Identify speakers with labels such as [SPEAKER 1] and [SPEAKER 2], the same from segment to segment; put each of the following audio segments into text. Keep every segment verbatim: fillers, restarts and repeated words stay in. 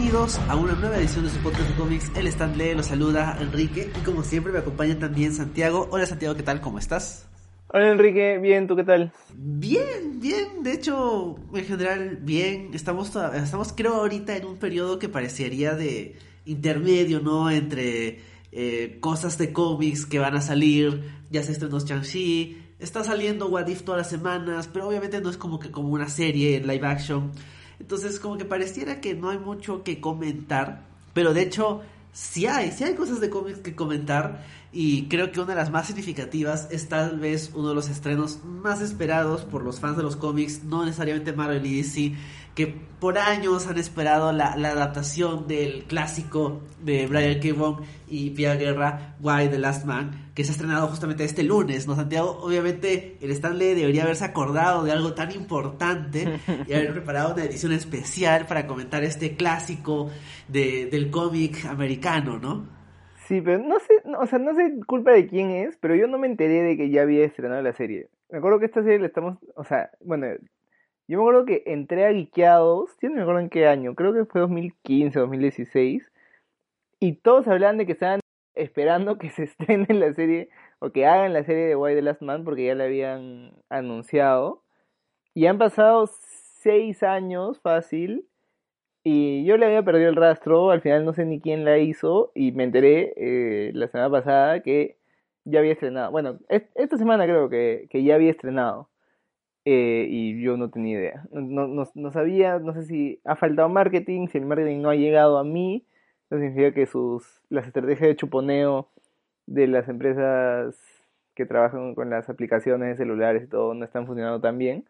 [SPEAKER 1] bienvenidos a una nueva edición de su podcast de cómics. El Stand Lee los saluda Enrique y como siempre me acompaña también Santiago. Hola Santiago, ¿qué tal? ¿Cómo estás?
[SPEAKER 2] Hola Enrique, bien, ¿tú qué tal?
[SPEAKER 1] Bien, bien, de hecho, en general, bien. Estamos, toda- estamos creo ahorita en un periodo que parecería de intermedio, ¿no? Entre eh, cosas de cómics que van a salir, ya se estrenó Shang-Chi, está saliendo What If todas las semanas, pero obviamente no es como que como una serie en live action. Entonces, como que pareciera que no hay mucho que comentar, pero de hecho, sí hay, sí hay cosas de cómics que comentar. Y creo que una de las más significativas es tal vez uno de los estrenos más esperados por los fans de los cómics, no necesariamente Marvel y D C, que por años han esperado la, la adaptación del clásico de Brian K. Vaughan y Pia Guerra, Why the Last Man, que se ha estrenado justamente este lunes, ¿no, Santiago? Obviamente el Stan Lee debería haberse acordado de algo tan importante y haber preparado una edición especial para comentar este clásico de, del cómic americano, ¿no?
[SPEAKER 2] Sí, pero no sé, no, o sea, no sé culpa de quién es, pero yo no me enteré de que ya había estrenado la serie. Me acuerdo que esta serie la estamos, o sea, bueno, yo me acuerdo que entré a Geekeados, yo no me acuerdo en qué año, creo que fue dos mil quince, dos mil dieciséis, y todos hablaban de que estaban esperando que se estrene la serie, o que hagan la serie de Why the Last Man, porque ya la habían anunciado, y han pasado seis años fácil. Y yo le había perdido el rastro, al final no sé ni quién la hizo y me enteré eh, la semana pasada que ya había estrenado. Bueno, es- esta semana creo que, que ya había estrenado eh, y yo no tenía idea. No, no, no- no sabía, no sé si ha faltado marketing, si el marketing no ha llegado a mí, eso significa que sus, las estrategias de chuponeo de las empresas que trabajan con las aplicaciones celulares y todo no están funcionando tan bien.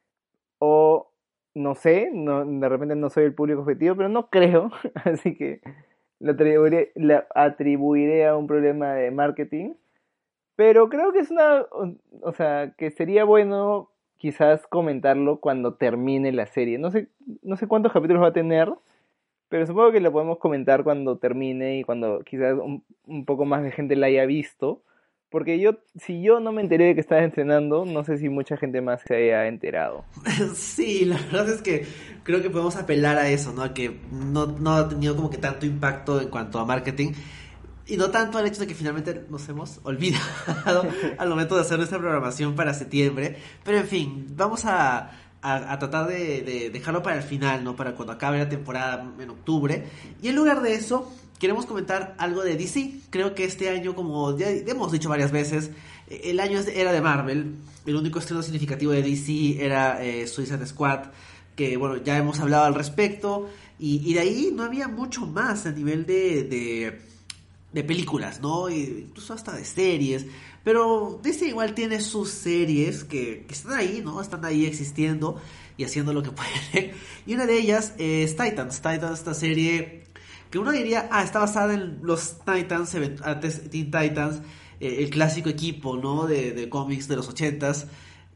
[SPEAKER 2] O no sé, no, de repente no soy el público objetivo, pero no creo, así que lo atribuiré, la atribuiré a un problema de marketing. Pero creo que es una, o, o sea, que sería bueno quizás comentarlo cuando termine la serie. No sé, no sé cuántos capítulos va a tener, pero supongo que lo podemos comentar cuando termine y cuando quizás un, un poco más de gente la haya visto. Porque yo, si yo no me enteré de que estaba estrenando, no sé si mucha gente más se haya enterado.
[SPEAKER 1] Sí, la verdad es que creo que podemos apelar a eso, ¿no? A que no, no ha tenido como que tanto impacto en cuanto a marketing. Y no tanto al hecho de que finalmente nos hemos olvidado al momento de hacer nuestra programación para septiembre. Pero en fin, vamos a, a, a tratar de, de dejarlo para el final, ¿no? Para cuando acabe la temporada en octubre. Y en lugar de eso, queremos comentar algo de D C. Creo que este año, como ya hemos dicho varias veces, eh, el año es- era de Marvel. El único estreno significativo de D C era eh, Suicide Squad, que bueno, ya hemos hablado al respecto. Y, y de ahí no había mucho más a nivel de, de de películas, ¿no? E incluso hasta de series. Pero Disney igual tiene sus series que, que están ahí, ¿no? Están ahí existiendo y haciendo lo que pueden. Y una de ellas es Titans. Titans, esta serie que uno diría, ah, está basada en los Titans, antes Teen Titans, eh, el clásico equipo, ¿no? De, de cómics de los ochentas.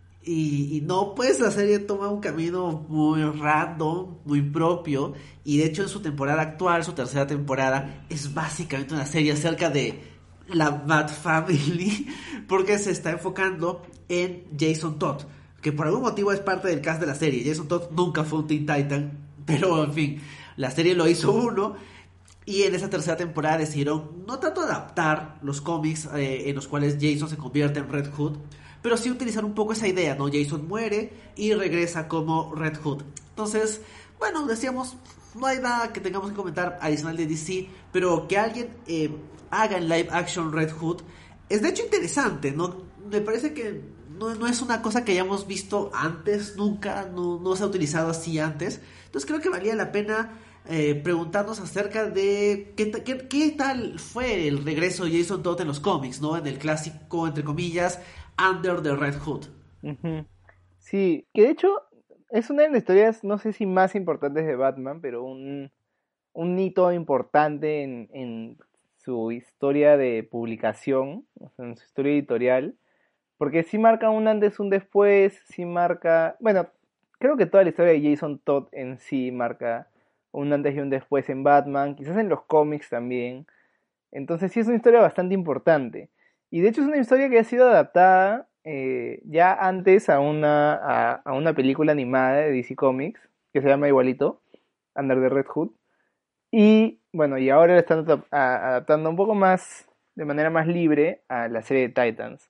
[SPEAKER 1] Y, y no, pues la serie toma un camino muy random, muy propio. Y de hecho en su temporada actual, su tercera temporada, es básicamente una serie acerca de la Bat Family. Porque se está enfocando en Jason Todd, que por algún motivo es parte del cast de la serie. Jason Todd nunca fue un Teen Titan, pero en fin, la serie lo hizo uno. Y en esa tercera temporada decidieron no tanto adaptar los cómics eh, en los cuales Jason se convierte en Red Hood, pero sí utilizar un poco esa idea, ¿no? Jason muere y regresa como Red Hood. Entonces, bueno, decíamos, no hay nada que tengamos que comentar adicional de D C, pero que alguien eh, haga en live action Red Hood es de hecho interesante, ¿no? Me parece que no, no es una cosa que hayamos visto antes, nunca, no, no se ha utilizado así antes. Entonces creo que valía la pena eh, preguntarnos acerca de qué, ta- qué, qué tal fue el regreso de Jason Todd en los cómics, ¿no? En el clásico, entre comillas, Under the Red Hood.
[SPEAKER 2] Ujú. Sí, que de hecho es una de las historias, no sé si más importantes de Batman, pero un, un hito importante en, en su historia de publicación, o sea, en su historia editorial, porque sí marca un antes, un después, sí marca, bueno, creo que toda la historia de Jason Todd en sí marca un antes y un después en Batman, quizás en los cómics también, entonces sí es una historia bastante importante. Y de hecho es una historia que ha sido adaptada eh, ya antes a una, a, a una película animada de D C Comics, que se llama igualito, Under the Red Hood. Y bueno, y ahora lo están adap- a- adaptando un poco más, de manera más libre, a la serie de Titans.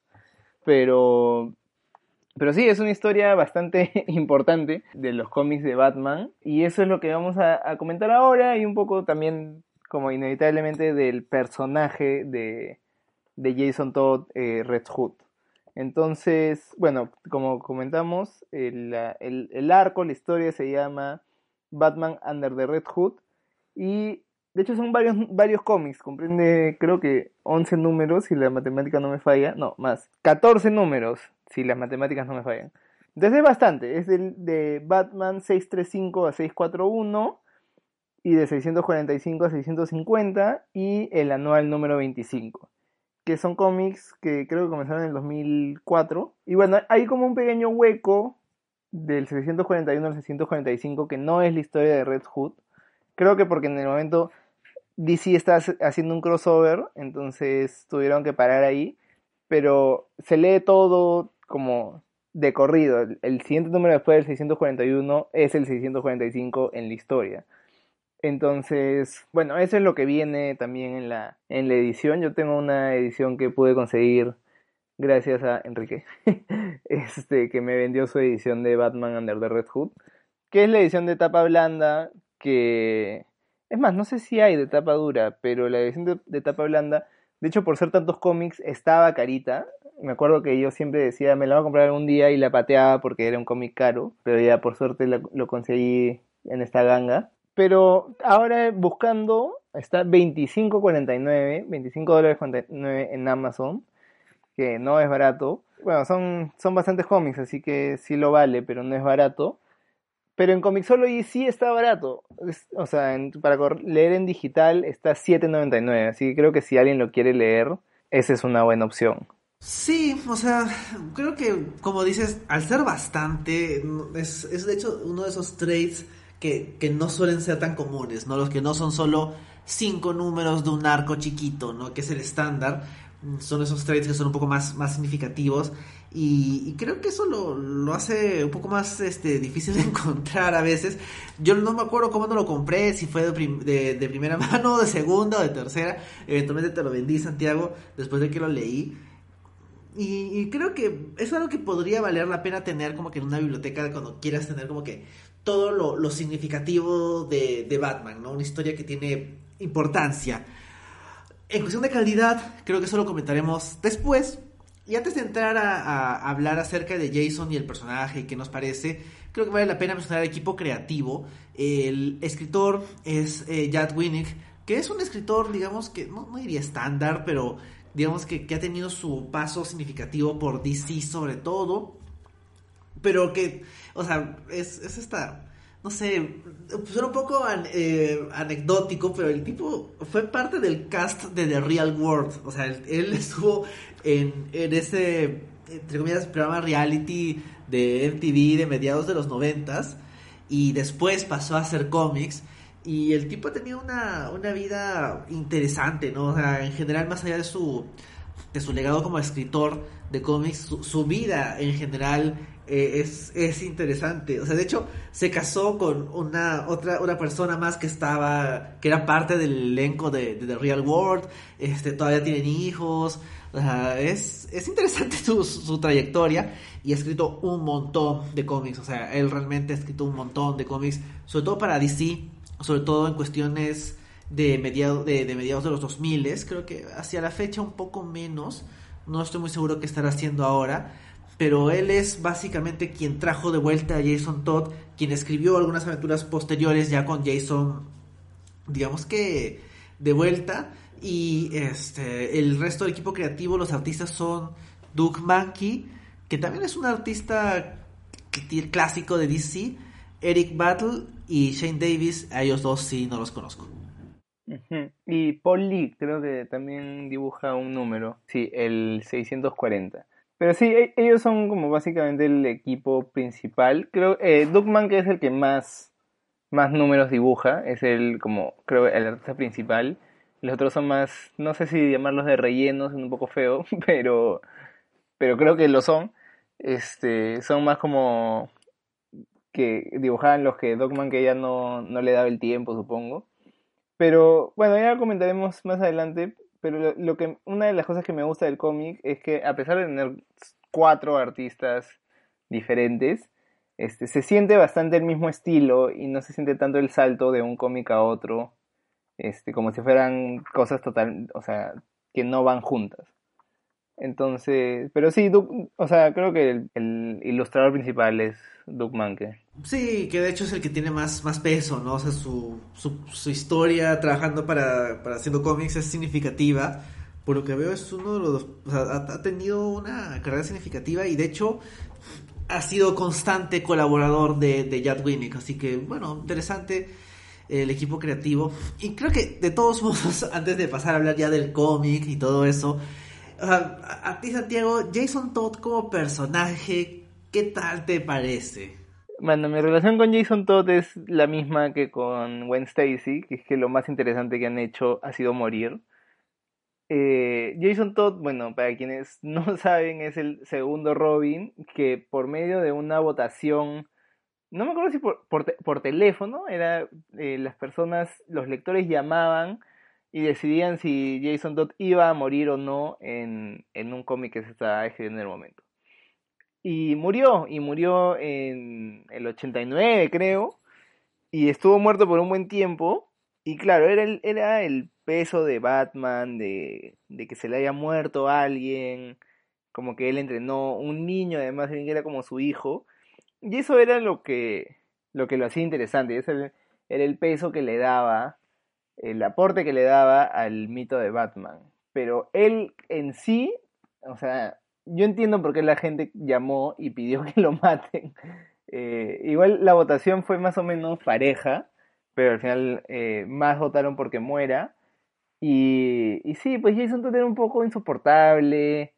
[SPEAKER 2] Pero, pero sí, es una historia bastante importante de los cómics de Batman. Y eso es lo que vamos a, a comentar ahora y un poco también, como inevitablemente, del personaje de, de Jason Todd, eh, Red Hood. Entonces, bueno, como comentamos, el, la- el, el arco, la historia se llama Batman Under the Red Hood. Y de hecho son varios, varios cómics, comprende creo que once números, si la matemática no me falla, no, más, catorce números, si las matemáticas no me fallan. Entonces es bastante, es del, de Batman seiscientos treinta y cinco a seiscientos cuarenta y uno y de seiscientos cuarenta y cinco a seiscientos cincuenta y el anual número veinticinco, que son cómics que creo que comenzaron en el dos mil cuatro. Y bueno, hay como un pequeño hueco del seiscientos cuarenta y uno al seiscientos cuarenta y cinco que no es la historia de Red Hood. Creo que porque en el momento D C está haciendo un crossover, entonces tuvieron que parar ahí, pero se lee todo como de corrido. El, el siguiente número después del seiscientos cuarenta y uno es el seiscientos cuarenta y cinco en la historia. Entonces, bueno, eso es lo que viene también en la, en la edición. Yo tengo una edición que pude conseguir gracias a Enrique, este, que me vendió su edición de Batman Under the Red Hood, que es la edición de tapa blanda, que... Es más, no sé si hay de tapa dura, pero la edición de, de tapa blanda, de hecho por ser tantos cómics, estaba carita. Me acuerdo que yo siempre decía, me la voy a comprar algún día y la pateaba porque era un cómic caro, pero ya por suerte la- lo conseguí en esta ganga. Pero ahora buscando, está veinticinco cuarenta y nueve, veinticinco dólares cuarenta y nueve en Amazon, que no es barato. Bueno, son, son bastantes cómics, así que sí lo vale, pero no es barato. Pero en Comixology sí está barato. Es- o sea, en- para cor- leer en digital está siete noventa y nueve. Así que creo que si alguien lo quiere leer, esa es una buena opción.
[SPEAKER 1] Sí, o sea, creo que, como dices, al ser bastante, no- es, es de hecho uno de esos trades que, que no suelen ser tan comunes, ¿no? Los que no son solo cinco números de un arco chiquito, ¿no? Que es el estándar. Mm, Son esos trades que son un poco más, más significativos. Y, y creo que eso lo, lo hace un poco más este, difícil de encontrar a veces. Yo no me acuerdo cómo no lo compré, si fue de, prim- de, de primera mano, de segunda o de tercera. Eventualmente te lo vendí, Santiago, después de que lo leí. Y, y creo que es algo que podría valer la pena tener como que en una biblioteca cuando quieras tener como que todo lo, lo significativo de, de Batman, ¿no? Una historia que tiene importancia. En cuestión de calidad, creo que eso lo comentaremos después. Y antes de entrar a, a hablar acerca de Jason y el personaje y qué nos parece, creo que vale la pena mencionar el equipo creativo. El escritor es eh, Jad Winnick, que es un escritor, digamos que, no, no diría estándar, pero digamos que, que ha tenido su paso significativo por D C sobre todo. Pero que, o sea, es, es esta, no sé, suena un poco an- eh, anecdótico, pero el tipo fue parte del cast de The Real World. O sea, él, él estuvo en, en ese, entre comillas, programa reality de M T V de mediados de los noventas. Y después pasó a hacer cómics. Y el tipo ha tenido una, una vida interesante, ¿no? O sea, en general, más allá de su, de su legado como escritor de cómics, su, su vida en general eh, es, es interesante. O sea, de hecho, se casó con una otra una persona más que estaba, que era parte del elenco de, de The Real World. Este, todavía tienen hijos. O sea, es, es interesante su, su, su trayectoria y ha escrito un montón de cómics. O sea, él realmente ha escrito un montón de cómics, sobre todo para D C, sobre todo en cuestiones de, mediado, de, de mediados de los dos mil, creo que hacia la fecha un poco menos, no estoy muy seguro qué estará haciendo ahora, pero él es básicamente quien trajo de vuelta a Jason Todd, quien escribió algunas aventuras posteriores ya con Jason, digamos que de vuelta, y este el resto del equipo creativo, los artistas son Doug Mankey, que también es un artista clásico de D C, Eric Battle y Shane Davis. A ellos dos sí no los conozco.
[SPEAKER 2] Ujú. Y Paul Lee creo que también dibuja un número, sí, el seiscientos cuarenta. Pero sí, e- ellos son como básicamente el equipo principal. Creo, eh, Doug que es el que más, más números dibuja, es el como, creo, el artista principal. Los otros son más, no sé si llamarlos de relleno, es un poco feo, pero, pero creo que lo son. Este, son más como que dibujaban los que Dogman que ya no, no le daba el tiempo, supongo. Pero bueno, ya comentaremos más adelante, pero lo, lo que, una de las cosas que me gusta del cómic es que a pesar de tener cuatro artistas diferentes, este, se siente bastante el mismo estilo y no se siente tanto el salto de un cómic a otro, este, como si fueran cosas total, o sea, que no van juntas. Entonces, pero sí, Doug- o sea, creo que el, el ilustrador principal es Doug Mahnke.
[SPEAKER 1] Sí, que de hecho es el que tiene más, más peso, ¿no? O sea, su, su, su historia trabajando para, para haciendo cómics es significativa. Por lo que veo es uno de los... O sea, ha, ha tenido una carrera significativa y de hecho ha sido constante colaborador de, de Jad Winnick. Así que, bueno, interesante el equipo creativo. Y creo que de todos modos, antes de pasar a hablar ya del cómic y todo eso, o sea, a, a ti, Santiago, Jason Todd como personaje, ¿qué tal te parece?
[SPEAKER 2] Bueno, mi relación con Jason Todd es la misma que con Gwen Stacy, que es que lo más interesante que han hecho ha sido morir. Eh, Jason Todd, bueno, para quienes no saben, es el segundo Robin que por medio de una votación, no me acuerdo si por, por, te- por teléfono, era eh, las personas, los lectores llamaban y decidían si Jason Todd iba a morir o no en, en un cómic que se estaba escribiendo en el momento. Y murió, y murió en el ochenta y nueve, creo, y estuvo muerto por un buen tiempo. Y claro, era el, era el peso de Batman, de, de que se le haya muerto a alguien, como que él entrenó un niño, además alguien que era como su hijo. Y eso era lo que, lo que lo hacía interesante, ese era el, era el peso que le daba, el aporte que le daba al mito de Batman. Pero él en sí, o sea, yo entiendo por qué la gente llamó y pidió que lo maten. Eh, igual la votación fue más o menos pareja, pero al final eh, más votaron porque muera. Y, y sí, pues Jason Todd era un poco insoportable.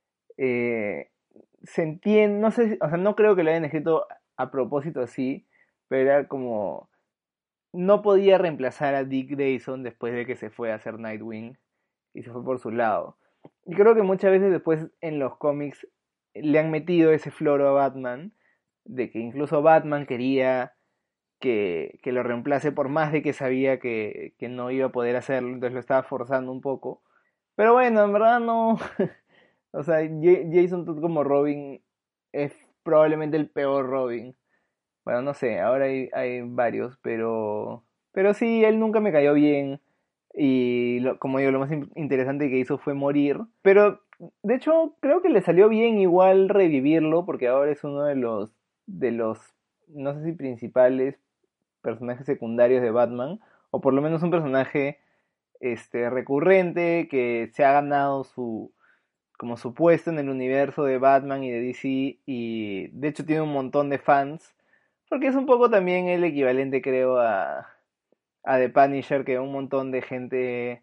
[SPEAKER 2] eh, Se entiende, no sé, si- o sea, no creo que lo hayan escrito a propósito así, pero era como no podía reemplazar a Dick Grayson después de que se fue a hacer Nightwing y se fue por su lado. Y creo que muchas veces después en los cómics le han metido ese floro a Batman, de que incluso Batman quería que, que lo reemplace por más de que sabía que, que no iba a poder hacerlo, entonces lo estaba forzando un poco. Pero bueno, en verdad no. O sea, J- Jason Todd como Robin es probablemente el peor Robin. Bueno, no sé, ahora hay, hay varios, pero, pero sí, él nunca me cayó bien. Y lo- como digo, lo más in- interesante que hizo fue morir. Pero de hecho, creo que le salió bien igual revivirlo, porque ahora es uno de los, de los, no sé si principales personajes secundarios de Batman, o por lo menos un personaje este recurrente que se ha ganado su como su puesto en el universo de Batman y de D C, y de hecho tiene un montón de fans, porque es un poco también el equivalente, creo, a, a The Punisher, que un montón de gente,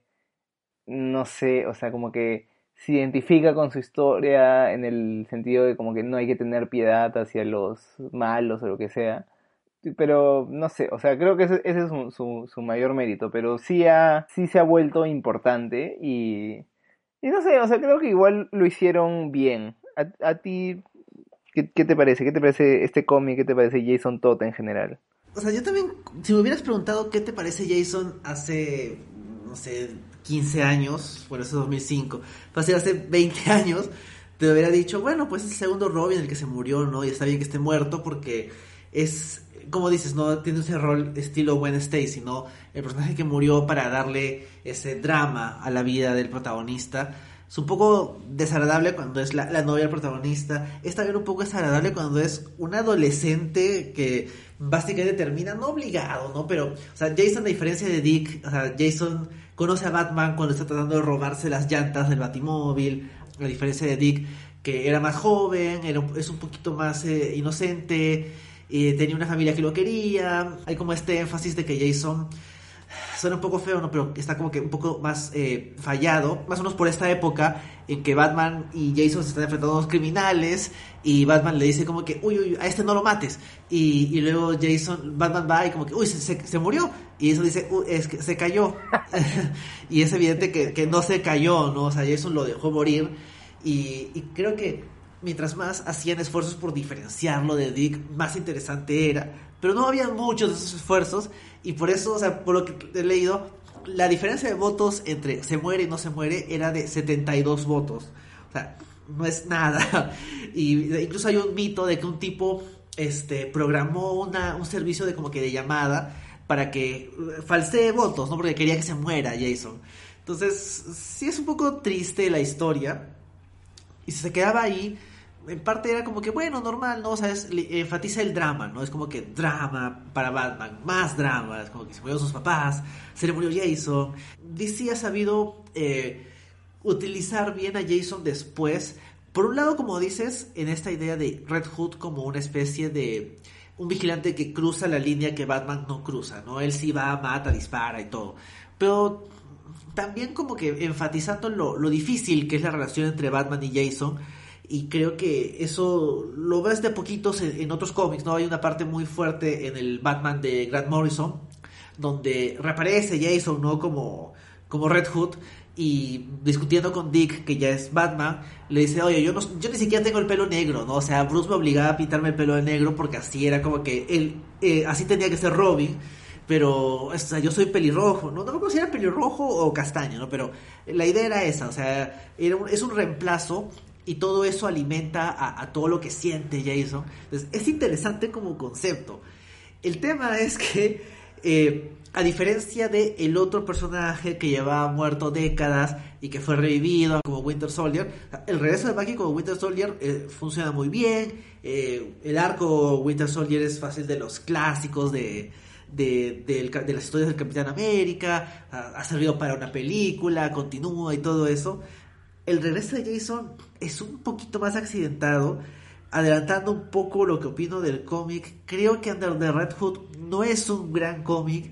[SPEAKER 2] no sé, o sea, como que se identifica con su historia en el sentido de como que no hay que tener piedad hacia los malos o lo que sea. Pero no sé, o sea, creo que ese, ese es su, su, su mayor mérito, pero sí, ha, sí se ha vuelto importante y, y no sé, o sea, creo que igual lo hicieron bien. ¿A, a ti qué, qué te parece? ¿Qué te parece este cómic? ¿Qué te parece Jason Todd en general?
[SPEAKER 1] O sea, yo también, si me hubieras preguntado qué te parece Jason hace, no sé, quince años, bueno, eso es dos mil cinco, fácil hace veinte años, te hubiera dicho, bueno, pues es el segundo Robin el que se murió, ¿no? Y está bien que esté muerto porque es, como dices, no tiene ese rol estilo Gwen Stacy, ¿no? El personaje que murió para darle ese drama a la vida del protagonista. Es un poco desagradable cuando es la, la novia del protagonista. Es también un poco desagradable cuando es un adolescente que básicamente termina, no obligado, ¿no? Pero, o sea, Jason, a diferencia de Dick, o sea, Jason conoce a Batman cuando está tratando de robarse las llantas del Batimóvil, a diferencia de Dick, que era más joven, era, un- es un poquito más eh, inocente, eh, tenía una familia que lo quería. Hay como este énfasis de que Jason suena un poco feo, ¿no? Pero está como que un poco más eh, fallado, más o menos por esta época en que Batman y Jason se están enfrentando a unos criminales y Batman le dice como que, uy, uy, a este no lo mates. Y, y luego Jason, Batman va y como que, uy, se, se, se murió. Y eso dice, uy, es que se cayó. Y es evidente que, que no se cayó, ¿no? O sea, Jason lo dejó morir. Y, y creo que mientras más hacían esfuerzos por diferenciarlo de Dick, más interesante era. Pero no había muchos de esos esfuerzos y por eso, o sea, por lo que he leído, la diferencia de votos entre se muere y no se muere era de setenta y dos votos. O sea, no es nada. Y incluso hay un mito de que un tipo este programó una, un servicio de como que de llamada para que falsee votos, ¿no? Porque quería que se muera Jason. Entonces, sí es un poco triste la historia. Y si se quedaba ahí, en parte era como que, bueno, normal, ¿no? O sea, es, le- enfatiza el drama, ¿no? Es como que drama para Batman, más drama, es como que se murieron sus papás, se le murió Jason. D C ha sabido eh, utilizar bien a Jason después. Por un lado, como dices, en esta idea de Red Hood como una especie de un vigilante que cruza la línea que Batman no cruza, ¿no? Él sí va, mata, dispara y todo. Pero también como que enfatizando lo, lo difícil que es la relación entre Batman y Jason. Y creo que eso lo ves de poquitos en, en otros cómics, ¿no? Hay una parte muy fuerte en el Batman de Grant Morrison, donde reaparece Jason, ¿no? Como, como Red Hood, y discutiendo con Dick, que ya es Batman, le dice, oye, yo, no, yo ni siquiera tengo el pelo negro, ¿no? O sea, Bruce me obligaba a pintarme el pelo de negro porque así era como que él, eh, así tenía que ser Robin, pero o sea, yo soy pelirrojo, ¿no? No me acuerdo si era pelirrojo o castaño, ¿no? Pero la idea era esa, o sea, era un- es un reemplazo y todo eso alimenta a, a todo lo que siente Jason. Entonces, es interesante como concepto. El tema es que, eh, a diferencia de el otro personaje que llevaba muerto décadas y que fue revivido como Winter Soldier, el regreso de Bucky como Winter Soldier eh, funciona muy bien. Eh, el arco Winter Soldier es fácil de los clásicos de, de, del ca- de las historias del Capitán América. Ha, ha servido para una película, continúa y todo eso. El regreso de Jason es un poquito más accidentado. Adelantando un poco lo que opino del cómic, creo que Under the Red Hood no es un gran cómic,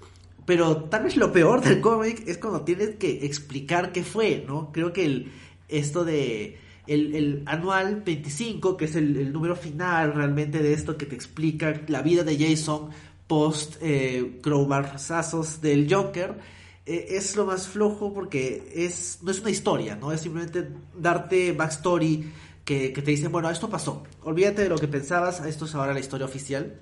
[SPEAKER 1] pero tal vez lo peor del cómic es cuando tienes que explicar qué fue, ¿no? Creo que el, esto de el, el anual veinticinco, que es el, el número final realmente de esto que te explica la vida de Jason post eh, crowbarzazos del Joker, eh, es lo más flojo porque es no es una historia, ¿no? Es simplemente darte backstory que, que te dicen, bueno, esto pasó, olvídate de lo que pensabas, esto es ahora la historia oficial.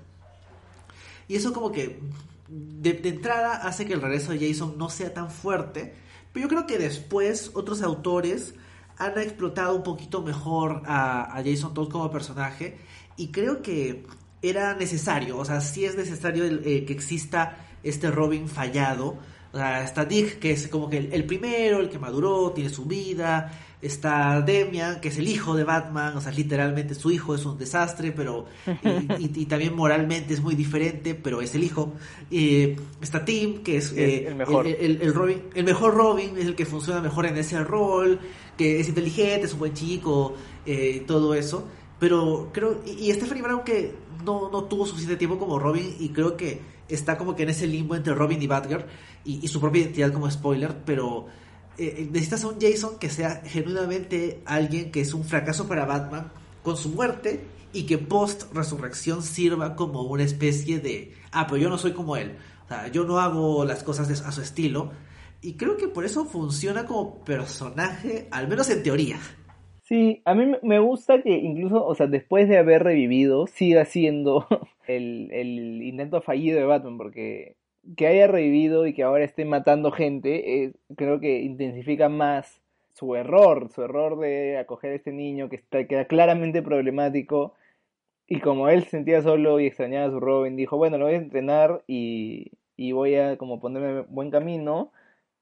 [SPEAKER 1] Y eso como que de, de entrada hace que el regreso de Jason no sea tan fuerte. Pero yo creo que después otros autores han explotado un poquito mejor a, a Jason Todd como personaje. Y creo que era necesario. O sea, sí es necesario el, eh, que exista este Robin fallado. O sea, está Dick, que es como que el, el primero, el que maduró, tiene su vida. Está Demian, que es el hijo de Batman, o sea, literalmente su hijo es un desastre, pero y, y- y también moralmente es muy diferente, pero es el hijo. Eh, está Tim, que es
[SPEAKER 2] Es el
[SPEAKER 1] eh, el,
[SPEAKER 2] mejor.
[SPEAKER 1] el- el Robin, el mejor Robin, es el que funciona mejor en ese rol, que es inteligente, es un buen chico, eh, todo eso. Pero creo, y, y Stephanie Brown que no, no tuvo suficiente tiempo como Robin, y creo que está como que en ese limbo entre Robin y Batgirl, y, y su propia identidad como spoiler, pero eh, necesitas a un Jason que sea genuinamente alguien que es un fracaso para Batman con su muerte y que post resurrección sirva como una especie de, ah, pero yo no soy como él, o sea, yo no hago las cosas de- a su estilo, y creo que por eso funciona como personaje, al menos en teoría.
[SPEAKER 2] Sí, a mí me me gusta que incluso, o sea, después de haber revivido, siga siendo el, el intento fallido de Batman, porque que haya revivido y que ahora esté matando gente, eh, creo que intensifica más su error, su error de acoger a este niño que está, que era claramente problemático, y como él se sentía solo y extrañaba a su Robin, dijo, bueno, lo voy a entrenar y, y voy a como ponerme en buen camino,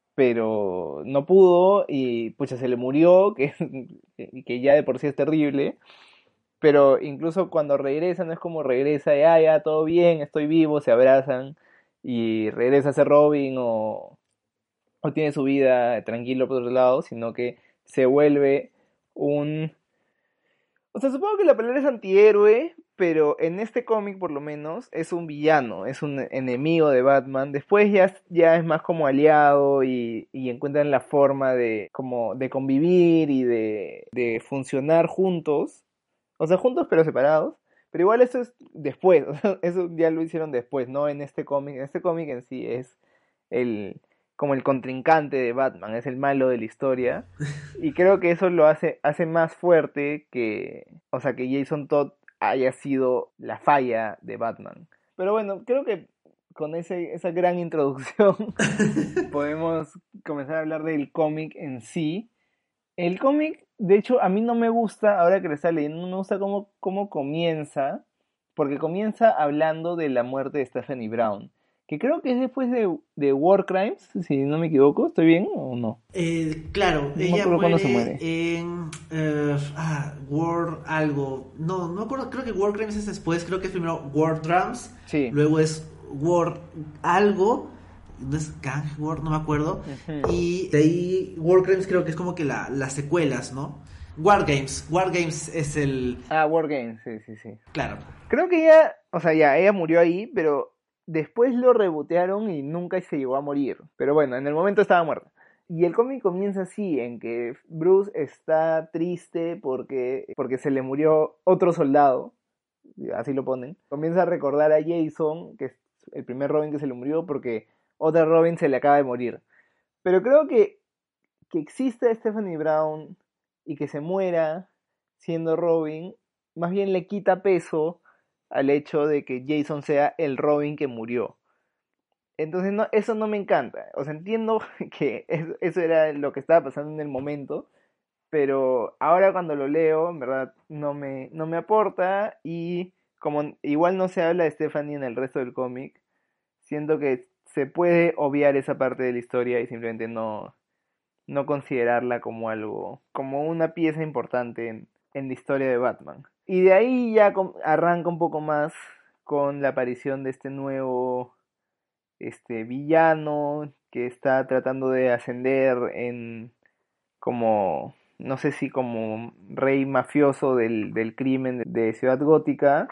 [SPEAKER 2] pero no pudo y pucha se le murió, que, que ya de por sí es terrible, pero incluso cuando regresa no es como regresa de, ah, ya, todo bien, estoy vivo, se abrazan y regresa a ser Robin o, o tiene su vida tranquilo por otro lado, sino que se vuelve un... O sea, supongo que la palabra es antihéroe, pero en este cómic por lo menos es un villano, es un enemigo de Batman. Después ya, es- ya es más como aliado y, y encuentran la forma de, como, de convivir y de, de funcionar juntos. O sea, juntos pero separados. Pero igual eso es después, o sea, eso ya lo hicieron después, no en este cómic. En este cómic en sí es el, como el contrincante de Batman, es el malo de la historia. Y creo que eso lo hace, hace más fuerte que, o sea, que Jason Todd haya sido la falla de Batman. Pero bueno, creo que con ese, esa gran introducción podemos comenzar a hablar del cómic en sí. El cómic, de hecho, a mí no me gusta, ahora que lo está leyendo, no me gusta cómo, cómo comienza, porque comienza hablando de la muerte de Stephanie Brown, que creo que es después de, de War Crimes, si no me equivoco. ¿Estoy bien o no?
[SPEAKER 1] Eh, claro,
[SPEAKER 2] No me
[SPEAKER 1] ella
[SPEAKER 2] acuerdo
[SPEAKER 1] muere,
[SPEAKER 2] cuándo se muere.
[SPEAKER 1] en eh, ah, War algo. No, no me acuerdo, creo que War Crimes es después, creo que es primero War Drums,
[SPEAKER 2] Sí.
[SPEAKER 1] luego es War algo, no es Gang War, no me acuerdo.
[SPEAKER 2] Ujú.
[SPEAKER 1] Y de ahí War Crimes creo que es como que la, las secuelas, ¿no? War Games, War Games es el...
[SPEAKER 2] Ah, War Games, sí, sí, sí.
[SPEAKER 1] Claro.
[SPEAKER 2] Creo que ella, o sea, ya, ella murió ahí, pero después lo rebotearon y nunca se llegó a morir. Pero bueno, en el momento estaba muerta. Y el cómic comienza así, en que Bruce está triste porque, porque se le murió otro soldado, así lo ponen. Comienza a recordar a Jason, que es el primer Robin que se le murió, porque otra Robin se le acaba de morir. Pero creo que, que exista Stephanie Brown y que se muera siendo Robin, más bien le quita peso al hecho de que Jason sea el Robin que murió. Entonces no, eso no me encanta. O sea, entiendo que eso, eso era lo que estaba pasando en el momento, pero ahora cuando lo leo, en verdad, no me, no me aporta, y como igual no se habla de Stephanie en el resto del cómic, siento que se puede obviar esa parte de la historia y simplemente no, no considerarla como algo, como una pieza importante en, en la historia de Batman. Y de ahí ya com- arranca un poco más con la aparición de este nuevo este villano que está tratando de ascender en como, no sé si como rey mafioso del, del crimen de Ciudad Gótica,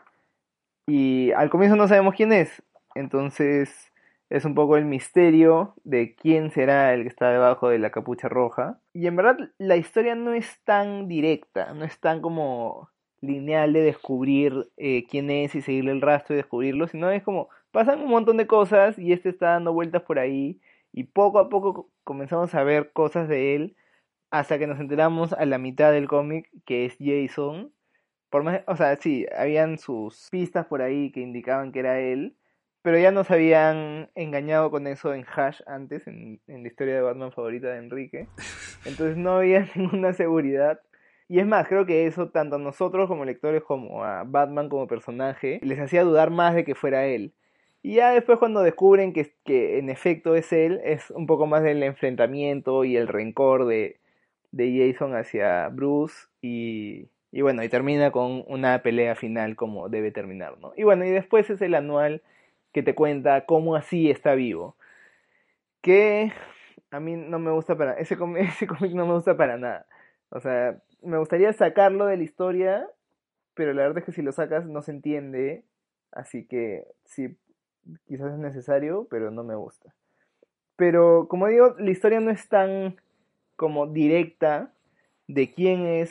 [SPEAKER 2] y al comienzo no sabemos quién es, entonces es un poco el misterio de quién será el que está debajo de la capucha roja. Y en verdad la historia no es tan directa, no es tan como lineal de descubrir eh, quién es y seguirle el rastro y descubrirlo, sino es como pasan un montón de cosas y este está dando vueltas por ahí y poco a poco co- comenzamos a ver cosas de él hasta que nos enteramos a la mitad del cómic que es Jason. Por más, o sea, sí, habían sus pistas por ahí que indicaban que era él, pero ya nos habían engañado con eso en Hash antes, en, en la historia de Batman favorita de Enrique. Entonces no había ninguna seguridad. Y es más, creo que eso tanto a nosotros como lectores como a Batman como personaje les hacía dudar más de que fuera él. Y ya después cuando descubren que, que en efecto es él, es un poco más del enfrentamiento y el rencor de, de Jason hacia Bruce y, y bueno, y termina con una pelea final como debe terminar, ¿no? Y bueno, y después es el anual que te cuenta cómo así está vivo, que a mí no me gusta para, ese cómic, ese cómic no me gusta para nada. O sea, me gustaría sacarlo de la historia, pero la verdad es que si lo sacas no se entiende, así que sí, quizás es necesario, pero no me gusta. Pero como digo, la historia no es tan como directa de quién es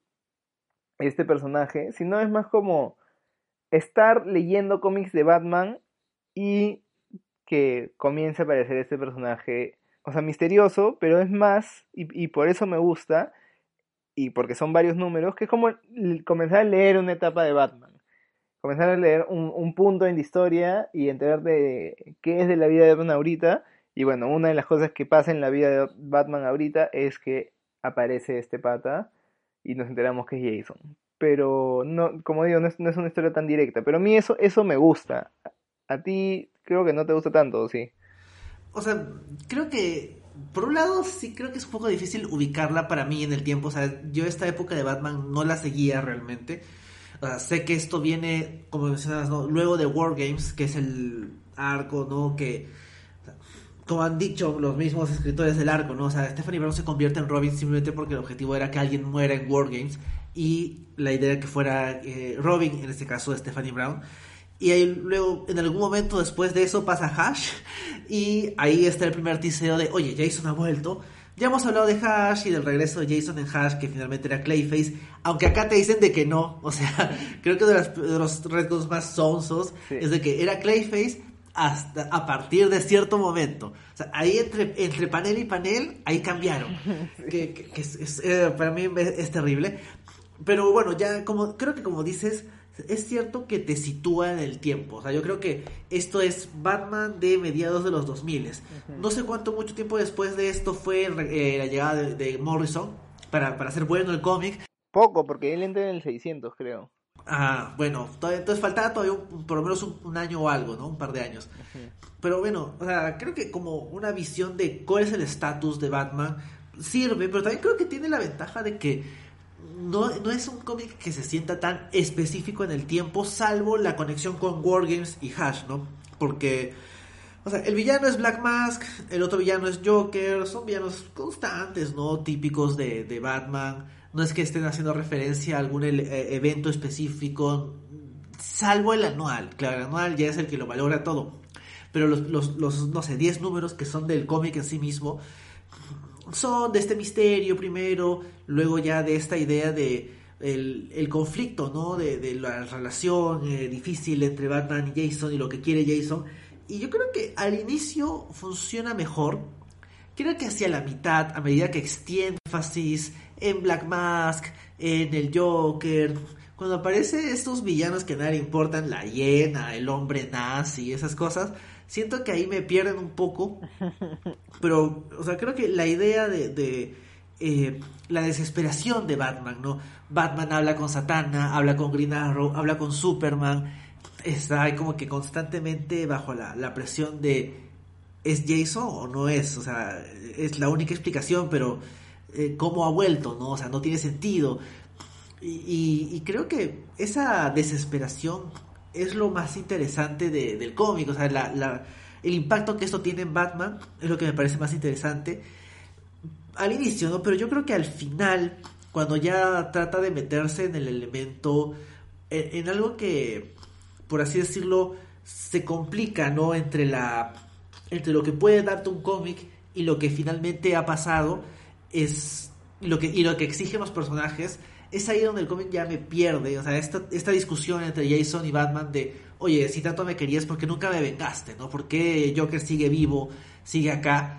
[SPEAKER 2] este personaje, sino es más como estar leyendo cómics de Batman y que comience a aparecer este personaje, o sea, misterioso, pero es más, y, y por eso me gusta, y porque son varios números, que es como l- comenzar a leer una etapa de Batman. Comenzar a leer un, un punto en la historia y enterarte de qué es de la vida de Batman ahorita. Y bueno, una de las cosas que pasa en la vida de Batman ahorita es que aparece este pata y nos enteramos que es Jason. Pero no, como digo, no es, no es una historia tan directa. Pero a mí eso, eso me gusta. A ti creo que no te gusta tanto, ¿sí?
[SPEAKER 1] O sea, creo que, por un lado, sí creo que es un poco difícil ubicarla para mí en el tiempo. O sea, yo esta época de Batman no la seguía realmente. O sea, sé que esto viene, como mencionabas, ¿no? Luego de War Games, que es el arco, ¿no? Que, como han dicho los mismos escritores del arco, ¿no? O sea, Stephanie Brown se convierte en Robin simplemente porque el objetivo era que alguien muera en War Games. Y la idea era que fuera eh, Robin, en este caso Stephanie Brown. Y ahí luego, en algún momento después de eso, pasa Hash. Y ahí está el primer tiseo de, oye, Jason ha vuelto. Ya hemos hablado de Hash y del regreso de Jason en Hash, que finalmente era Clayface. Aunque acá te dicen de que no. O sea, creo que de, las, de los retos más sonsos
[SPEAKER 2] Sí.
[SPEAKER 1] es de que era Clayface hasta a partir de cierto momento. O sea, ahí entre, entre panel y panel, ahí cambiaron.
[SPEAKER 2] Sí.
[SPEAKER 1] Que, que, que es, es, eh, para mí es, es terrible. Pero bueno, ya como creo que como dices, es cierto que te sitúa en el tiempo. O sea, yo creo que esto es Batman de mediados de los dos mil.
[SPEAKER 2] Ujú.
[SPEAKER 1] No sé cuánto, mucho tiempo después de esto fue eh, la llegada de, de Morrison para, para hacer bueno el cómic.
[SPEAKER 2] Poco, porque él entra en el seiscientos, creo.
[SPEAKER 1] Ah, bueno, todavía, entonces faltaba todavía un- por lo menos un, un año o algo, ¿no? Un par de años.
[SPEAKER 2] Ujú.
[SPEAKER 1] Pero bueno, o sea, creo que como una visión de cuál es el estatus de Batman sirve, pero también creo que tiene la ventaja de que no, no es un cómic que se sienta tan específico en el tiempo, salvo la conexión con Wargames y Hash, ¿no? Porque, o sea, el villano es Black Mask, el otro villano es Joker, son villanos constantes, ¿no? Típicos de, de Batman. No es que estén haciendo referencia a algún ele- eh, evento específico, salvo el anual. Claro, el anual ya es el que lo valora todo. Pero los, los, los no sé, diez números que son del cómic en sí mismo son de este misterio primero, luego ya de esta idea de el, el conflicto, ¿no? De, de la relación eh, difícil entre Batman y Jason y lo que quiere Jason. Y yo creo que al inicio funciona mejor. Creo que hacia la mitad, a medida que extiende énfasis en Black Mask, en el Joker, cuando aparecen estos villanos que a nadie le importan, la hiena, el hombre nazi, esas cosas, siento que ahí me pierden un poco. Pero, o sea, creo que la idea de, de eh, la desesperación de Batman, ¿no? Batman habla con Satana, habla con Green Arrow, habla con Superman, está ahí como que constantemente bajo la, la presión de ¿es Jason o no es? O sea, es la única explicación, pero eh, ¿cómo ha vuelto? ¿No? O sea, no tiene sentido. Y, y, y creo que esa desesperación es lo más interesante de, del cómic. O sea, la, la, el impacto que esto tiene en Batman es lo que me parece más interesante al inicio, ¿no? Pero yo creo que al final, cuando ya trata de meterse en el elemento, en, en algo que, por así decirlo, se complica, ¿no? Entre la, entre lo que puede darte un cómic y lo que finalmente ha pasado, es lo que, y lo que exigen los personajes, es ahí donde el cómic ya me pierde. O sea, esta, esta discusión entre Jason y Batman de, oye, si tanto me querías, ¿por qué nunca me vengaste? ¿No? ¿Por qué Joker sigue vivo, sigue acá?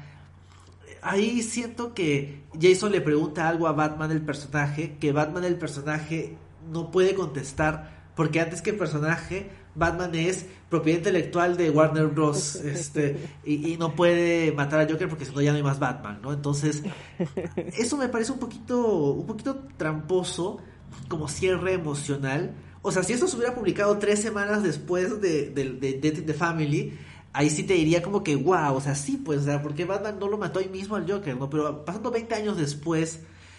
[SPEAKER 1] Ahí siento que Jason le pregunta algo a Batman el personaje, que Batman el personaje no puede contestar, porque antes que el personaje, Batman es propiedad intelectual de Warner Bros. Este, y, y no puede matar a Joker porque si no ya no hay más Batman, ¿no? Entonces, eso me parece un poquito, un poquito tramposo como cierre emocional. O sea, si esto se hubiera publicado tres semanas después de, de, de Death in the Family, ahí sí te diría como que wow, o sea, sí, pues, o sea, porque Batman no lo mató ahí mismo al Joker, ¿no? Pero pasando veinte años después,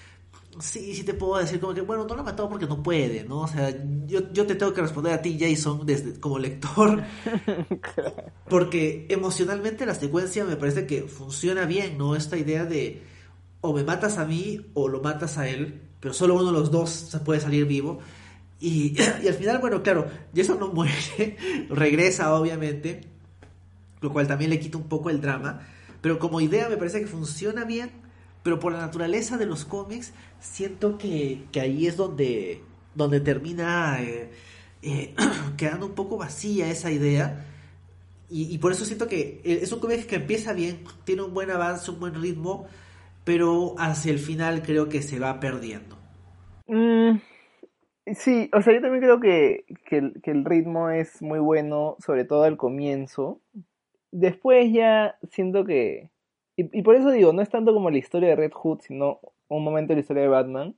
[SPEAKER 1] sí, sí te puedo decir como que, bueno, no lo mató porque no puede, ¿no? O sea, yo, yo te tengo que responder a ti, Jason, desde, como lector,
[SPEAKER 2] Claro.
[SPEAKER 1] porque emocionalmente la secuencia me parece que funciona bien, ¿no? Esta idea de o me matas a mí o lo matas a él, pero solo uno de los dos se puede salir vivo. Y, y al final, bueno, claro, Jason no muere, regresa obviamente, lo cual también le quita un poco el drama, pero como idea me parece que funciona bien, pero por la naturaleza de los cómics, siento que, que ahí es donde, donde termina eh, eh, quedando un poco vacía esa idea, y, y por eso siento que es un cómic que empieza bien, tiene un buen avance, un buen ritmo, pero hacia el final creo que se va perdiendo.
[SPEAKER 2] Mm, sí, o sea, yo también creo que, que, el, que el ritmo es muy bueno, sobre todo al comienzo. Después ya siento que... Y, y por eso digo, no es tanto como la historia de Red Hood, sino un momento de la historia de Batman.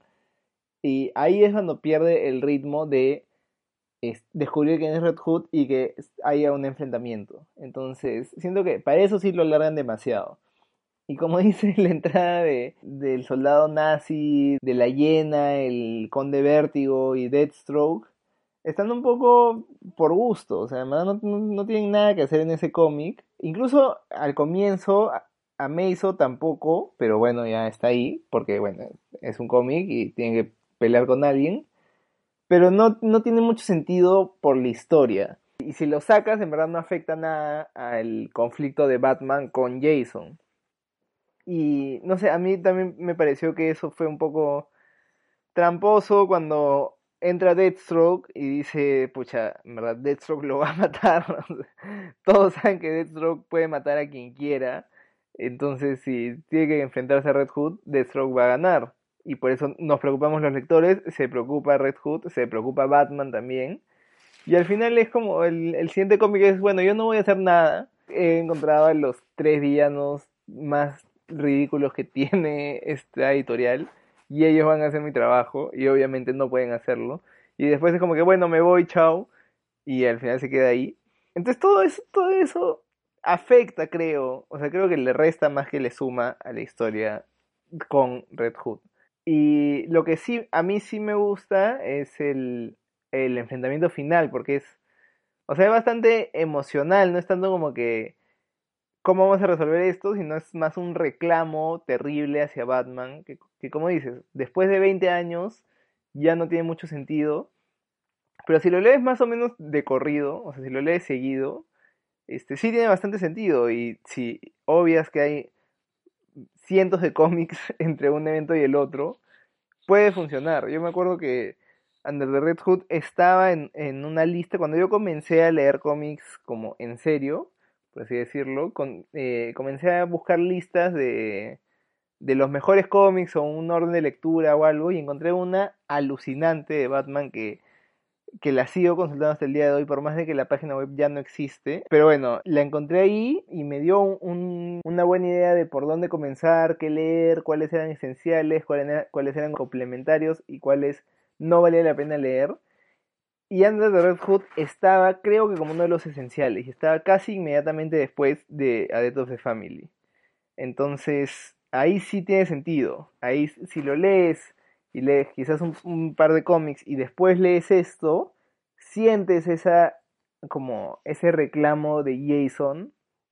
[SPEAKER 2] Y ahí es cuando pierde el ritmo de es, descubrir quién es Red Hood y que haya un enfrentamiento. Entonces, siento que para eso sí lo alargan demasiado. Y como dice la entrada de, del soldado nazi, de la hiena, el conde Vértigo y Deathstroke, están un poco por gusto, o sea, en verdad no, no, no tienen nada que hacer en ese cómic. Incluso al comienzo, a, a Meizo tampoco, pero bueno, ya está ahí, porque bueno, es un cómic y tiene que pelear con alguien. Pero no, no tiene mucho sentido por la historia. Y si lo sacas, en verdad no afecta nada al conflicto de Batman con Jason. Y no sé, a mí también me pareció que eso fue un poco tramposo cuando entra Deathstroke y dice, pucha, en verdad Deathstroke lo va a matar. Todos saben que Deathstroke puede matar a quien quiera. Entonces, si tiene que enfrentarse a Red Hood, Deathstroke va a ganar. y por eso nos preocupamos los lectores, se preocupa Red Hood, se preocupa Batman también. Y al final es como el, el siguiente cómic es, bueno, yo no voy a hacer nada. He encontrado a los tres villanos más ridículos que tiene esta editorial y ellos van a hacer mi trabajo y obviamente no pueden hacerlo. Y después es como que, bueno, me voy, chao, y al final se queda ahí. Entonces todo eso, todo eso afecta, creo, o sea, creo que le resta más que le suma a la historia con Red Hood. Y lo que sí, a mí sí me gusta es el, el enfrentamiento final, porque es, o sea, es bastante emocional, no es tanto como que cómo vamos a resolver esto, sino es más un reclamo terrible hacia Batman, que, que como dices, después de veinte años ya no tiene mucho sentido, pero si lo lees más o menos de corrido, o sea, si lo lees seguido, este sí tiene bastante sentido, y si obvias que hay cientos de cómics entre un evento y el otro, puede funcionar. Yo me acuerdo que Under the Red Hood estaba en, en una lista, cuando yo comencé a leer cómics como en serio, por así decirlo, con, eh, comencé a buscar listas de, de los mejores cómics o un orden de lectura o algo, y encontré una alucinante de Batman que que la sigo consultando hasta el día de hoy, por más de que la página web ya no existe. Pero bueno, la encontré ahí y me dio un, un, una buena idea de por dónde comenzar, qué leer, cuáles eran esenciales, cuáles eran, cuáles eran complementarios y cuáles no valía la pena leer. Y Under the Red Hood estaba, creo que como uno de los esenciales, y estaba casi inmediatamente después de A Death of the Family. Entonces, ahí sí tiene sentido. Ahí, si lo lees y lees quizás un, un par de cómics y después lees esto, sientes esa, como ese reclamo de Jason,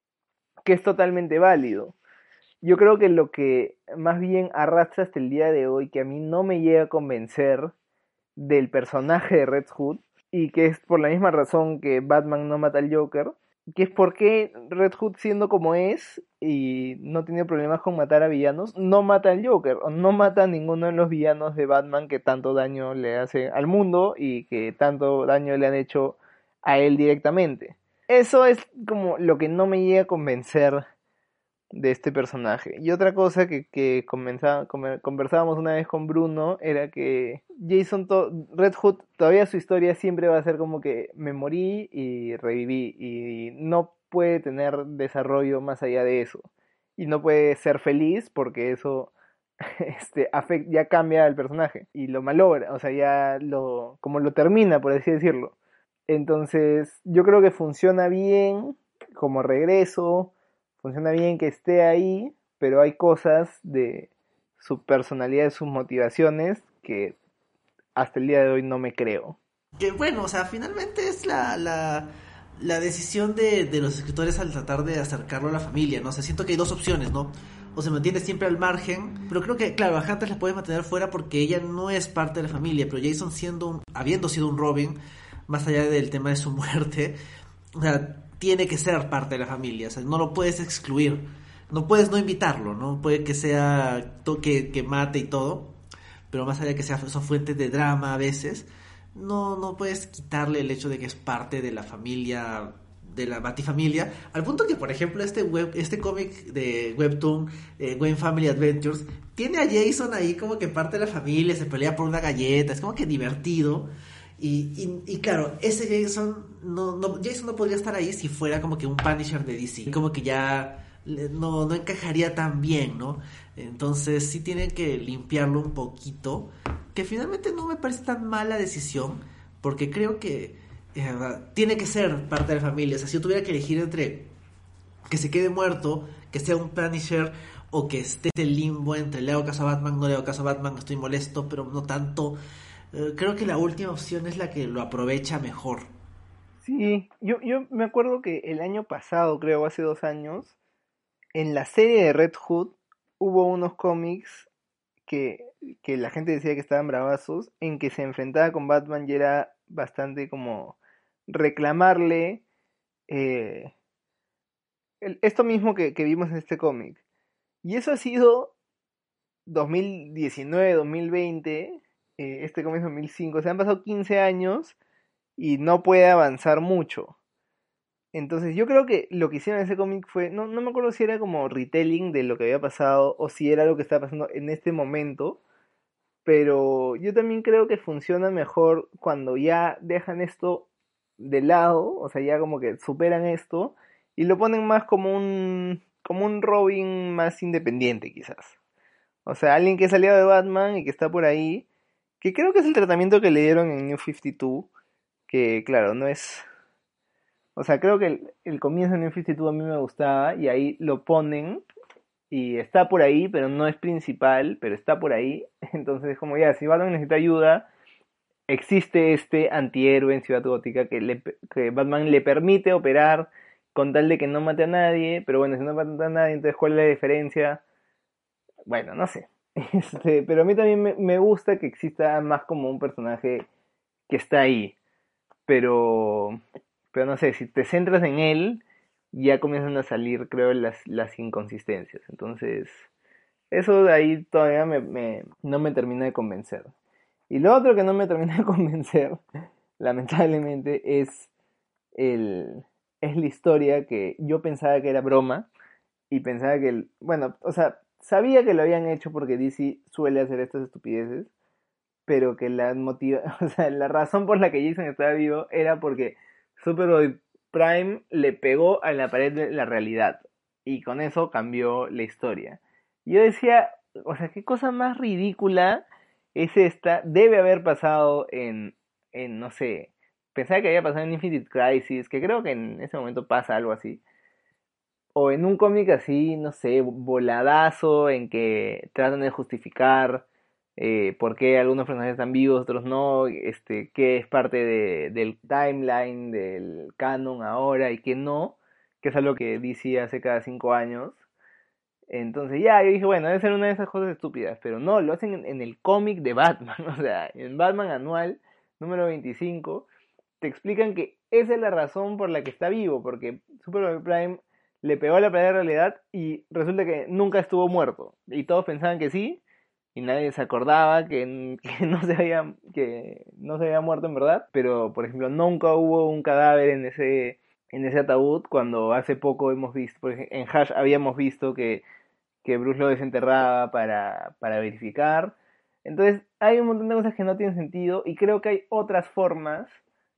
[SPEAKER 2] que es totalmente válido. Yo creo que lo que más bien arrastra hasta el día de hoy, que a mí no me llega a convencer del personaje de Red Hood, y que es por la misma razón que Batman no mata al Joker, que es porque Red Hood, siendo como es y no tiene problemas con matar a villanos, no mata al Joker o no mata a ninguno de los villanos de Batman que tanto daño le hace al mundo y que tanto daño le han hecho a él directamente. Eso es como lo que no me llega a convencer de este personaje. Y otra cosa que, que comenzaba, conversábamos una vez con Bruno era que Jason, to Red Hood, todavía su historia siempre va a ser como que me morí y reviví, y no puede tener desarrollo más allá de eso. Y no puede ser feliz porque eso este, afect ya cambia al personaje y lo malogra, o sea, ya lo, como lo termina, por así decirlo. Entonces, yo creo que funciona bien como regreso. Funciona bien que esté ahí, pero hay cosas de su personalidad, de sus motivaciones, que hasta el día de hoy no me creo.
[SPEAKER 1] Que bueno, o sea, finalmente es la, la, la decisión de, de los escritores al tratar de acercarlo a la familia, ¿no? O sea, siento que hay dos opciones, ¿no? O se mantiene siempre al margen, pero creo que, claro, a Hunter la puede mantener fuera porque ella no es parte de la familia, pero Jason siendo un, habiendo sido un Robin, más allá del tema de su muerte, o sea, tiene que ser parte de la familia, o sea, no lo puedes excluir, no puedes no invitarlo, ¿no? Puede que sea, que, que mate y todo, pero más allá de que sea, son fuentes de drama a veces, no, no puedes quitarle el hecho de que es parte de la familia, de la Batifamilia, al punto que, por ejemplo, este web, este cómic de Webtoon, eh, Wayne Family Adventures, tiene a Jason ahí como que parte de la familia, se pelea por una galleta, es como que divertido. Y, y, y claro, ese Jason no, no, Jason no podría estar ahí si fuera como que un Punisher de D C, como que ya no, no encajaría tan bien, ¿no? Entonces sí tienen que limpiarlo un poquito, que finalmente no me parece tan mala decisión, porque creo que eh, tiene que ser parte de la familia. O sea, si yo tuviera que elegir entre que se quede muerto, que sea un Punisher, o que esté en el limbo entre le hago caso a Batman, no le hago caso a Batman, estoy molesto, pero no tanto, eh, creo que la última opción es la que lo aprovecha mejor.
[SPEAKER 2] Sí, yo, yo me acuerdo que el año pasado, creo, hace dos años, en la serie de Red Hood hubo unos cómics que, que la gente decía que estaban bravazos, en que se enfrentaba con Batman y era bastante como reclamarle eh, el- esto mismo que, que vimos en este cómic. Y eso ha sido dos mil diecinueve, dos mil veinte, eh, este cómic es dos mil cinco, se han pasado quince años y no puede avanzar mucho. Entonces yo creo que lo que hicieron en ese cómic fue, no, no me acuerdo si era como retelling de lo que había pasado o si era lo que estaba pasando en este momento, pero yo también creo que funciona mejor cuando ya dejan esto de lado, o sea, ya como que superan esto y lo ponen más como un como un Robin más independiente quizás. O sea, alguien que salió de Batman y que está por ahí, que creo que es el tratamiento que le dieron en New cincuenta y dos, que claro, no es... O sea, creo que el, el comienzo de New cincuenta y dos a mí me gustaba y ahí lo ponen y está por ahí, pero no es principal, pero está por ahí. Entonces es como ya, si Batman necesita ayuda, existe este antihéroe en Ciudad Gótica que, le, que Batman le permite operar con tal de que no mate a nadie, pero bueno, si no mata a nadie, entonces ¿cuál es la diferencia? Bueno, no sé. Este, pero a mí también me, me gusta que exista más como un personaje que está ahí. Pero, pero no sé, si te centras en él, ya comienzan a salir, creo, las, las inconsistencias. Entonces, eso de ahí todavía me, me, no me termina de convencer. Y lo otro que no me termina de convencer, lamentablemente, es, el, es la historia que yo pensaba que era broma. Y pensaba que, el, bueno, o sea, sabía que lo habían hecho porque D C suele hacer estas estupideces, pero que la motiva, o sea, la razón por la que Jason estaba vivo era porque Superboy Prime le pegó a la pared de la realidad y con eso cambió la historia. Yo decía, o sea, qué cosa más ridícula es esta, debe haber pasado en, en no sé, pensaba que había pasado en Infinite Crisis, que creo que en ese momento pasa algo así. O en un cómic así, no sé, voladazo, en que tratan de justificar eh, por qué algunos personajes están vivos, otros no, este, qué es parte de, del timeline, del canon ahora y qué no, que es algo que D C hace cada cinco años. Entonces ya, yo dije, bueno, debe ser una de esas cosas estúpidas, pero no, lo hacen en, en el cómic de Batman, o sea, en Batman Anual, número veinticinco, te explican que esa es la razón por la que está vivo, porque Superboy Prime le pegó a la pared de realidad y resulta que nunca estuvo muerto. Y todos pensaban que sí, y nadie se acordaba que, que, no, se había, que no se había muerto en verdad. Pero, por ejemplo, nunca hubo un cadáver en ese, en ese ataúd, cuando hace poco hemos visto, por ejemplo, en Hash habíamos visto que, que Bruce lo desenterraba para, para verificar. Entonces, hay un montón de cosas que no tienen sentido, y creo que hay otras formas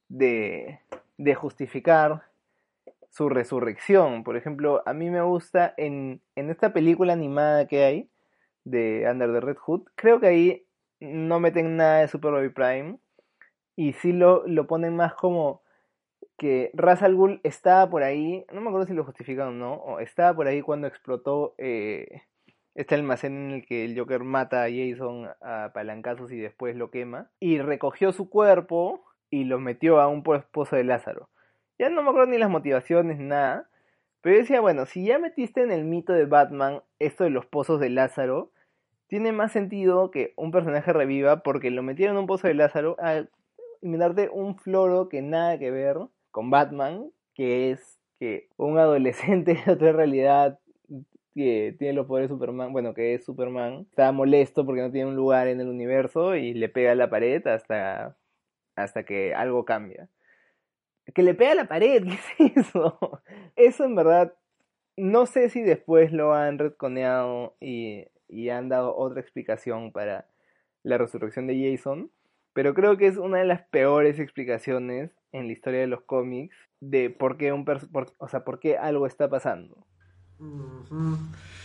[SPEAKER 2] de, de justificar su resurrección. Por ejemplo, a mí me gusta en, en esta película animada que hay de Under the Red Hood, creo que ahí no meten nada de Superboy Prime y sí lo, lo ponen más como que Ra's al Ghul estaba por ahí, no me acuerdo si lo justifican o no, o estaba por ahí cuando explotó eh, este almacén en el que el Joker mata a Jason a palancazos y después lo quema, y recogió su cuerpo y lo metió a un pozo de Lázaro. Ya no me acuerdo ni las motivaciones, nada. Pero yo decía, bueno, si ya metiste en el mito de Batman esto de los pozos de Lázaro, tiene más sentido que un personaje reviva porque lo metieron en un pozo de Lázaro a inventarte un floro que nada que ver con Batman, que es que un adolescente de otra realidad que tiene los poderes de Superman, bueno, que es Superman, está molesto porque no tiene un lugar en el universo y le pega a la pared hasta, hasta que algo cambia. Que le pega a la pared, ¿qué es eso? Eso en verdad, no sé si después lo han retconeado y, y han dado otra explicación para la resurrección de Jason, pero creo que es una de las peores explicaciones en la historia de los cómics de por qué un perso- por, o sea, por qué algo está pasando.
[SPEAKER 1] Uh-huh.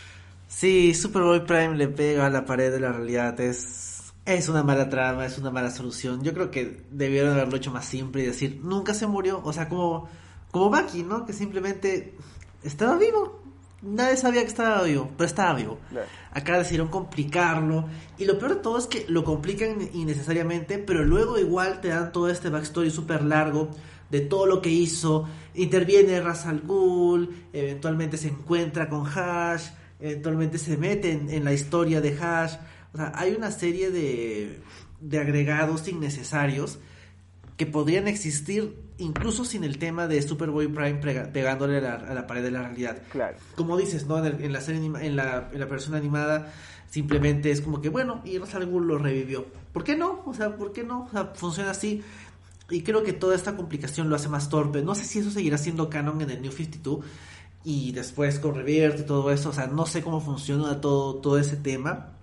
[SPEAKER 1] Sí, Superboy Prime le pega a la pared de la realidad, es... Es una mala trama, es una mala solución. Yo creo que debieron haberlo hecho más simple y decir, nunca se murió. O sea, como, como Bucky, ¿no? Que simplemente estaba vivo. Nadie sabía que estaba vivo, pero estaba vivo.
[SPEAKER 2] Claro.
[SPEAKER 1] Acá decidieron complicarlo. Y lo peor de todo es que lo complican innecesariamente, pero luego igual te dan todo este backstory súper largo de todo lo que hizo. Interviene Ra's al Ghul, eventualmente se encuentra con Hash, eventualmente se mete en, en la historia de Hash. O sea, hay una serie de, de agregados innecesarios que podrían existir incluso sin el tema de Superboy Prime pega, pegándole a la, a la pared de la realidad.
[SPEAKER 2] Claro.
[SPEAKER 1] Como dices, ¿no? En, el, en la serie anima, en la en la versión animada simplemente es como que bueno, y Ra's al Ghul lo revivió. ¿Por qué no? O sea, ¿por qué no? O sea, funciona así. Y creo que toda esta complicación lo hace más torpe. No sé si eso seguirá siendo canon en el New cincuenta y dos y después con Rebirth y todo eso. O sea, no sé cómo funciona todo todo ese tema.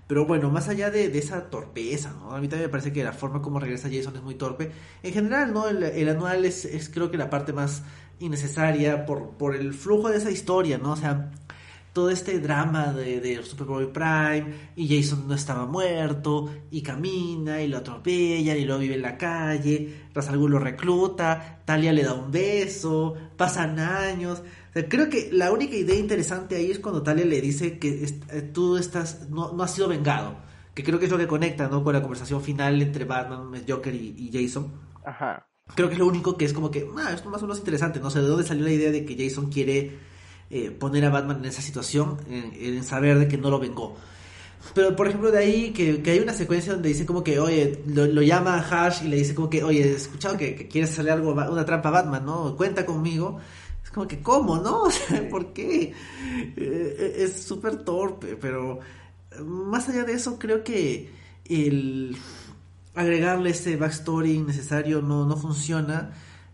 [SPEAKER 1] Pero bueno, más allá de, de esa torpeza, ¿no? A mí también me parece que la forma como regresa Jason es muy torpe. En general, ¿no? El, el anual es, es creo que la parte más innecesaria por, por el flujo de esa historia, ¿no? O sea, todo este drama de, de Superboy Prime y Jason no estaba muerto y camina y lo atropellan y luego vive en la calle, Ra's al Ghul lo recluta, Talia le da un beso, pasan años. O sea, creo que la única idea interesante ahí es cuando Talia le dice que est- eh, tú estás no, no has sido vengado, que creo que es lo que conecta, ¿no? Con la conversación final entre Batman, Joker y, y Jason.
[SPEAKER 2] Ajá.
[SPEAKER 1] Creo que es lo único que es como que, ah, esto más o menos interesante, no sé de dónde salió la idea de que Jason quiere eh, poner a Batman en esa situación, en, en saber de que no lo vengó. Pero por ejemplo de ahí que, que hay una secuencia donde dice como que, oye, lo, lo llama a Hash y le dice como que, oye, he escuchado que, que quieres hacerle algo, una trampa a Batman, ¿no? Cuenta conmigo. Es como que, ¿cómo, no? O sea,
[SPEAKER 2] Sí.
[SPEAKER 1] ¿por qué? Eh, es súper torpe, pero más allá de eso creo que el agregarle ese backstory innecesario no, no funciona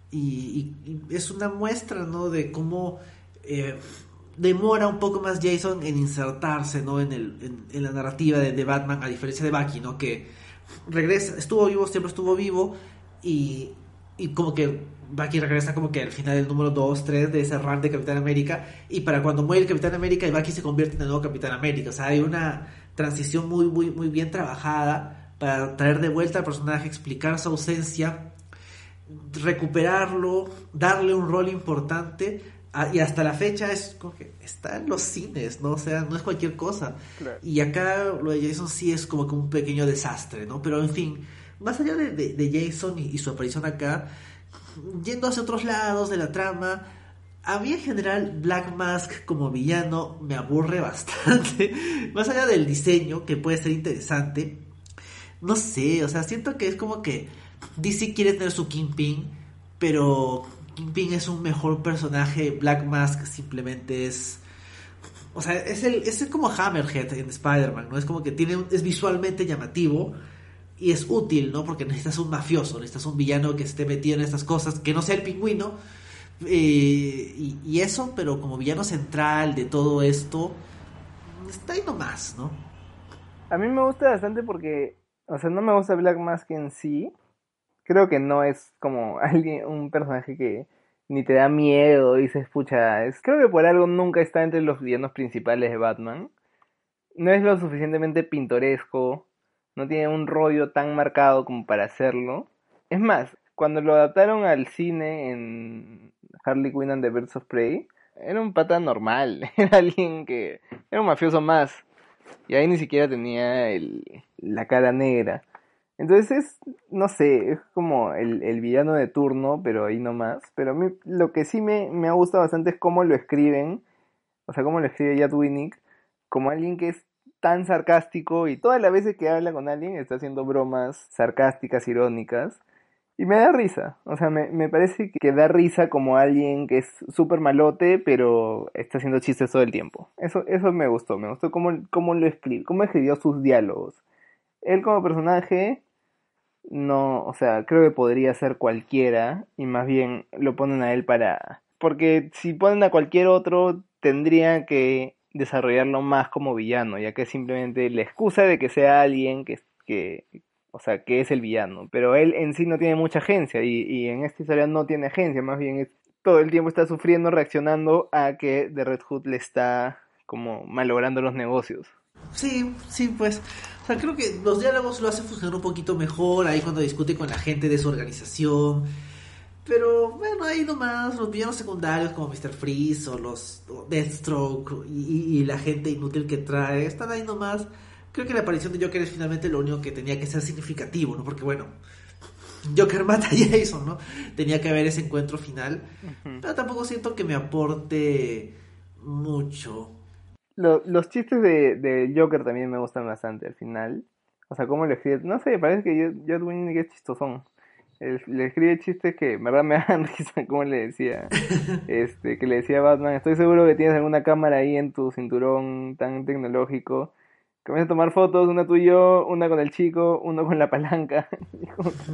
[SPEAKER 1] y, y- y es una muestra, ¿no? De cómo eh, demora un poco más Jason en insertarse, ¿no? En, el, en, en la narrativa de, de Batman, a diferencia de Bucky, ¿no? Que regresa, estuvo vivo, siempre estuvo vivo y, y como que Bucky regresa como que al final del número dos tres de ese run de Capitán América y para cuando muere el Capitán América y Bucky se convierte en el nuevo Capitán América, o sea, hay una transición muy, muy, muy bien trabajada para traer de vuelta al personaje, explicar su ausencia, recuperarlo, darle un rol importante a- y hasta la fecha es como que está en los cines, ¿no? O sea, no es cualquier cosa.
[SPEAKER 2] Claro.
[SPEAKER 1] Y acá lo de Jason sí es como que un pequeño desastre, ¿no? Pero en fin, más allá de, de, de Jason y, y su aparición acá, yendo hacia otros lados de la trama, a mí en general Black Mask como villano me aburre bastante. Más allá del diseño, que puede ser interesante, no sé, o sea, siento que es como que D C quiere tener su Kingpin, pero Kingpin es un mejor personaje, Black Mask simplemente es... O sea, es el es el como Hammerhead en Spider-Man, ¿no? Es como que tiene un- es visualmente llamativo y es útil, ¿no? Porque necesitas un mafioso, necesitas un villano que esté metido en estas cosas, que no sea el pingüino, eh, y, y eso, pero como villano central de todo esto, está ahí nomás, ¿no?
[SPEAKER 2] A mí me gusta bastante porque, o sea, no me gusta Black Mask en sí. Creo que no es como alguien, un personaje que ni te da miedo, dices, pucha, es, creo que por algo nunca está entre los villanos principales de Batman. No es lo suficientemente pintoresco, no tiene un rollo tan marcado como para hacerlo. Es más, cuando lo adaptaron al cine en Harley Quinn and the Birds of Prey, era un pata normal, era alguien que era un mafioso más, y ahí ni siquiera tenía el, la cara negra. Entonces es, no sé, es como el, el villano de turno, pero ahí nomás. Pero a mí lo que sí me, me ha gustado bastante es cómo lo escriben, o sea, cómo lo escribe Chad Winnick, como alguien que es tan sarcástico y todas las veces que habla con alguien está haciendo bromas sarcásticas, irónicas. Y me da risa, o sea, me, me parece que da risa como alguien que es súper malote, pero está haciendo chistes todo el tiempo. Eso, eso me gustó, me gustó cómo, cómo lo escribió, cómo escribió sus diálogos. Él como personaje no, o sea, creo que podría ser cualquiera y más bien lo ponen a él para... Porque si ponen a cualquier otro, tendría que desarrollarlo más como villano, ya que es simplemente la excusa de que sea alguien que, que, o sea, que es el villano. Pero él en sí no tiene mucha agencia y, y en esta historia no tiene agencia, más bien es, todo el tiempo está sufriendo, reaccionando a que The Red Hood le está como malogrando los negocios.
[SPEAKER 1] Sí, sí, pues. O sea, creo que los diálogos lo hacen funcionar un poquito mejor ahí cuando discute con la gente de su organización. Pero bueno, ahí nomás los villanos secundarios como míster Freeze o los o Deathstroke y, y- y la gente inútil que trae están ahí nomás. Creo que la aparición de Joker es finalmente lo único que tenía que ser significativo, ¿no? Porque bueno, Joker mata a Jason, ¿no? Tenía que haber ese encuentro final.
[SPEAKER 2] Ujú.
[SPEAKER 1] Pero tampoco siento que me aporte mucho.
[SPEAKER 2] Lo- los chistes de, de Joker también me gustan bastante al final. O sea, cómo le escribe. No sé, parece que J- J. Winnick es chistosón. Él- le escribe chistes que en verdad me dan risa, como le decía. Este, que le decía a Batman, estoy seguro que tienes alguna cámara ahí en tu cinturón tan tecnológico. Comienza a tomar fotos, una tú y yo, una con el chico, uno con la palanca. Y como que-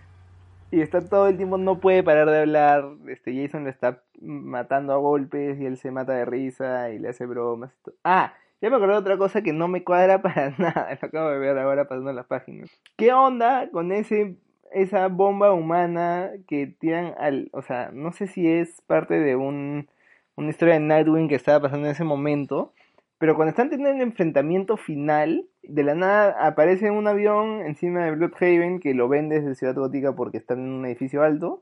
[SPEAKER 2] y está todo el tiempo, no puede parar de hablar. Este, Jason lo está matando a golpes y él se mata de risa y le hace bromas. y to- Ah, Ya me acordé de otra cosa que no me cuadra para nada. Lo acabo de ver ahora pasando las páginas. ¿Qué onda con ese esa bomba humana que tiran al... O sea, no sé si es parte de un una historia de Nightwing que estaba pasando en ese momento, pero cuando están teniendo el enfrentamiento final, de la nada aparece un avión encima de Bloodhaven que lo ven desde Ciudad Gótica porque está en un edificio alto,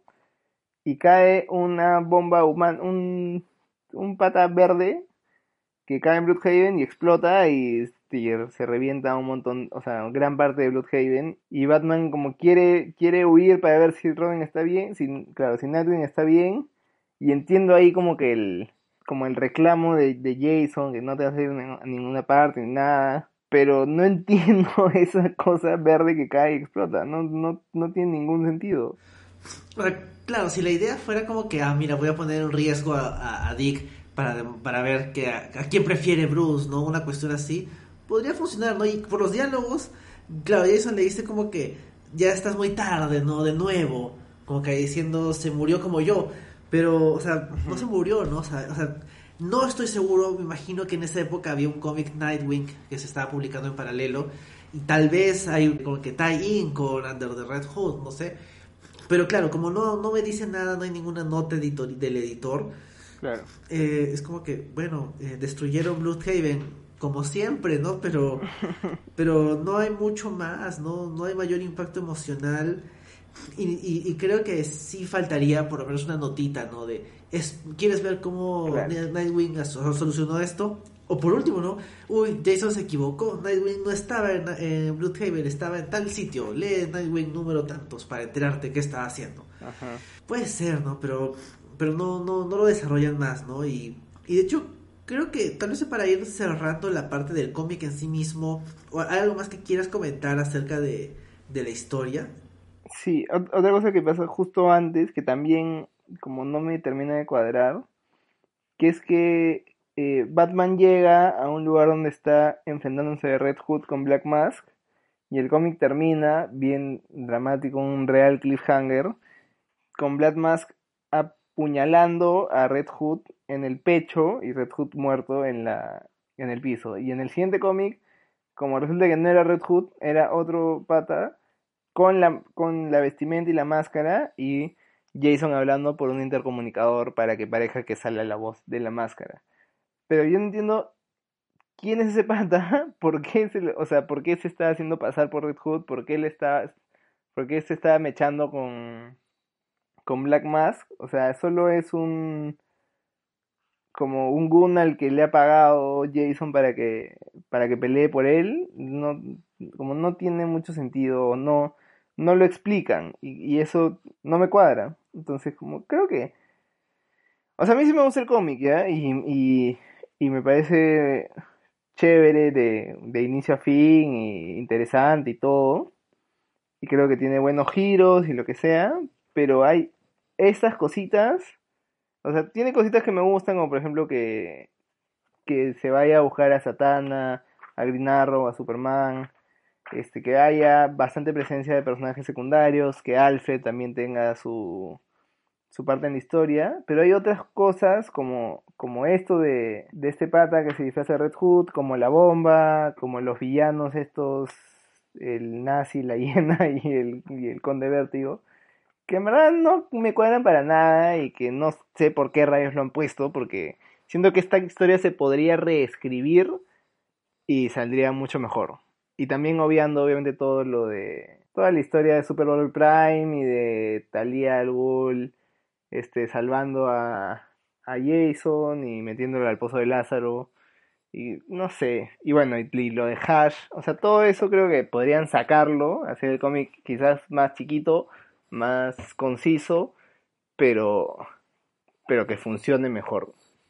[SPEAKER 2] y cae una bomba humana, un, un pata verde que cae en Bloodhaven y explota y, y se revienta un montón, o sea, gran parte de Bloodhaven, y Batman como quiere quiere huir para ver si Robin está bien, si, claro, si Nightwing está bien, y entiendo ahí como que el como el reclamo de, de Jason, que no te vas a ir a ninguna parte ni nada, pero no entiendo esa cosa verde que cae y explota, no, no, no tiene ningún sentido.
[SPEAKER 1] Ahora, claro, si la idea fuera como que, ah, mira, voy a poner en riesgo a, a, a Dick para, para ver que a, a quién prefiere Bruce, ¿no? Una cuestión así, podría funcionar, ¿no? Y por los diálogos, claro, Jason le dice como que ya estás muy tarde, ¿no? De nuevo, como que diciendo, se murió como yo, pero, o sea, no se murió, ¿no? O sea, o sea, no estoy seguro, me imagino que en esa época había un cómic Nightwing que se estaba publicando en paralelo, y tal vez hay como que tie-in con Under the Red Hood, no sé. Pero claro, como no, no me dice nada, no hay ninguna nota editor, del editor,
[SPEAKER 2] Claro.
[SPEAKER 1] eh, es como que, bueno, eh, destruyeron Bloodhaven, como siempre, ¿no? Pero, pero no hay mucho más, ¿no? No hay mayor impacto emocional. Y, y, y creo que sí faltaría por lo menos una notita, ¿no? De, es, ¿quieres ver cómo
[SPEAKER 2] Claro.
[SPEAKER 1] Nightwing solucionó esto? O por último, ¿no? Uy, Jason se equivocó, Nightwing no estaba en, en Bloodhaven, estaba en tal sitio. Lee Nightwing número tantos para enterarte qué estaba haciendo.
[SPEAKER 2] Ajá.
[SPEAKER 1] Puede ser, ¿no? Pero, pero no, no, no lo desarrollan más, ¿no? Y, y de hecho, creo que tal vez para ir cerrando la parte del cómic en sí mismo, o hay algo más que quieras comentar acerca de, de la historia.
[SPEAKER 2] Sí, ot- otra cosa que pasa justo antes, que también como no me termina de cuadrar, que es que eh, Batman llega a un lugar donde está enfrentándose de Red Hood con Black Mask, y el cómic termina bien dramático, un real cliffhanger, con Black Mask apuñalando a Red Hood en el pecho y Red Hood muerto en la en el piso. Y en el siguiente cómic, como resulta que no era Red Hood, era otro pata con la, con la vestimenta y la máscara, y Jason hablando por un intercomunicador para que parezca que sale la voz de la máscara. Pero yo no entiendo quién es ese pata, por qué se, le- o sea, por qué se está haciendo pasar por Red Hood, por qué él está, por qué se está mechando con, con Black Mask, o sea, solo es un como un gun al que le ha pagado Jason para que para que pelee por él, no, como no tiene mucho sentido, o no no lo explican, y, y eso no me cuadra. Entonces, como creo que, o sea, a mí sí me gusta el cómic, ¿ya? Y, y, y me parece chévere de, de inicio a fin y interesante y todo, y creo que tiene buenos giros y lo que sea, pero hay estas cositas, o sea, tiene cositas que me gustan, como por ejemplo que, que se vaya a buscar a Satana, a Green Arrow, a Superman, este, que haya bastante presencia de personajes secundarios, que Alfred también tenga su, su parte en la historia, pero hay otras cosas como, como esto de, de este pata que se disfraza de Red Hood, como la bomba, como los villanos estos, el nazi, la hiena y el, y el conde vértigo, que en verdad no me cuadran para nada y que no sé por qué rayos lo han puesto, porque siento que esta historia se podría reescribir y saldría mucho mejor. Y también obviando obviamente todo lo de toda la historia de Super Bowl Prime y de Talia al Ghul este salvando a a Jason y metiéndolo al pozo de Lázaro y no sé, y bueno, y, y lo de Hash, o sea, todo eso creo que podrían sacarlo, hacer el cómic quizás más chiquito, más conciso, pero pero que funcione mejor.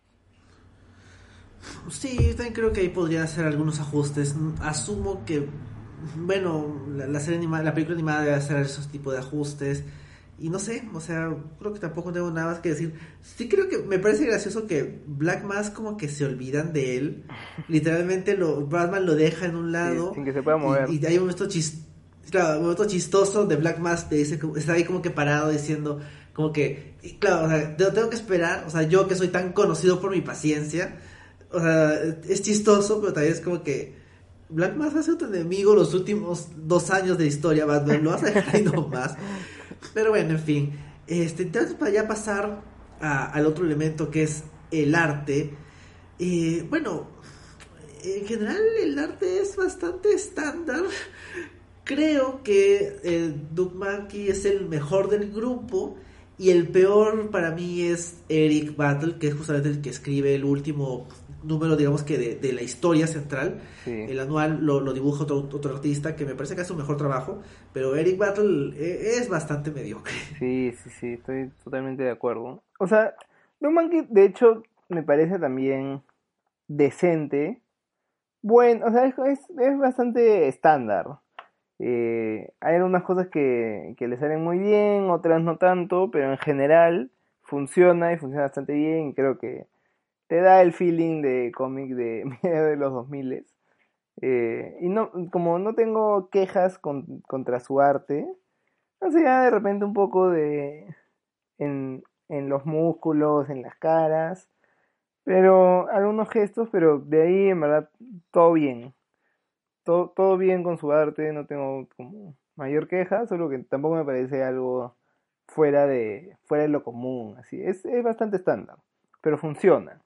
[SPEAKER 1] Sí, yo también creo que ahí podría hacer algunos ajustes. Asumo que, bueno, la, la serie animada, la película animada debe hacer esos tipos de ajustes. Y no sé, o sea, creo que tampoco tengo nada más que decir. Sí creo que me parece gracioso que Black Mask como que se olvidan de él. Literalmente lo, Batman lo deja en un
[SPEAKER 2] Sí,
[SPEAKER 1] lado
[SPEAKER 2] sin que se pueda mover.
[SPEAKER 1] y, y hay un momento chis, claro, un momento chistoso de Black Mask te dice, está ahí como que parado diciendo como que, y claro, o sea, tengo tengo que esperar, o sea, yo que soy tan conocido por mi paciencia, o sea, es chistoso, pero también es como que Black Mask ha sido tu enemigo los últimos dos años de historia, Batman, lo vas a dejar ahí nomás. Pero bueno, en fin. Este, entonces, para ya pasar a- al otro elemento que es el arte. Eh, bueno, en general el arte es bastante estándar. Creo que el Doug Mankey es el mejor del grupo. Y el peor para mí es Eric Battle, que es justamente el que escribe el último número, digamos que de, de la historia central.
[SPEAKER 2] Sí,
[SPEAKER 1] El anual lo, lo dibuja otro, otro artista que me parece que hace un mejor trabajo. Pero Eric Battle eh, es bastante mediocre.
[SPEAKER 2] sí, sí, sí, estoy totalmente de acuerdo. O sea, Don Monkey, de hecho, me parece también decente. Bueno, o sea, es, es, es bastante estándar. Eh, hay algunas cosas que, que le salen muy bien, otras no tanto, pero en general funciona y funciona bastante bien. Y creo que te da el feeling de cómic de medio de los dos mil. Eh, y no, como no tengo quejas con- contra su arte, no sé, ya de repente un poco de en, en los músculos, en las caras, pero algunos gestos, pero de ahí en verdad todo bien. Todo, todo bien con su arte, no tengo como mayor queja, solo que tampoco me parece algo fuera de, fuera de lo común, así. Es, es bastante estándar, pero funciona.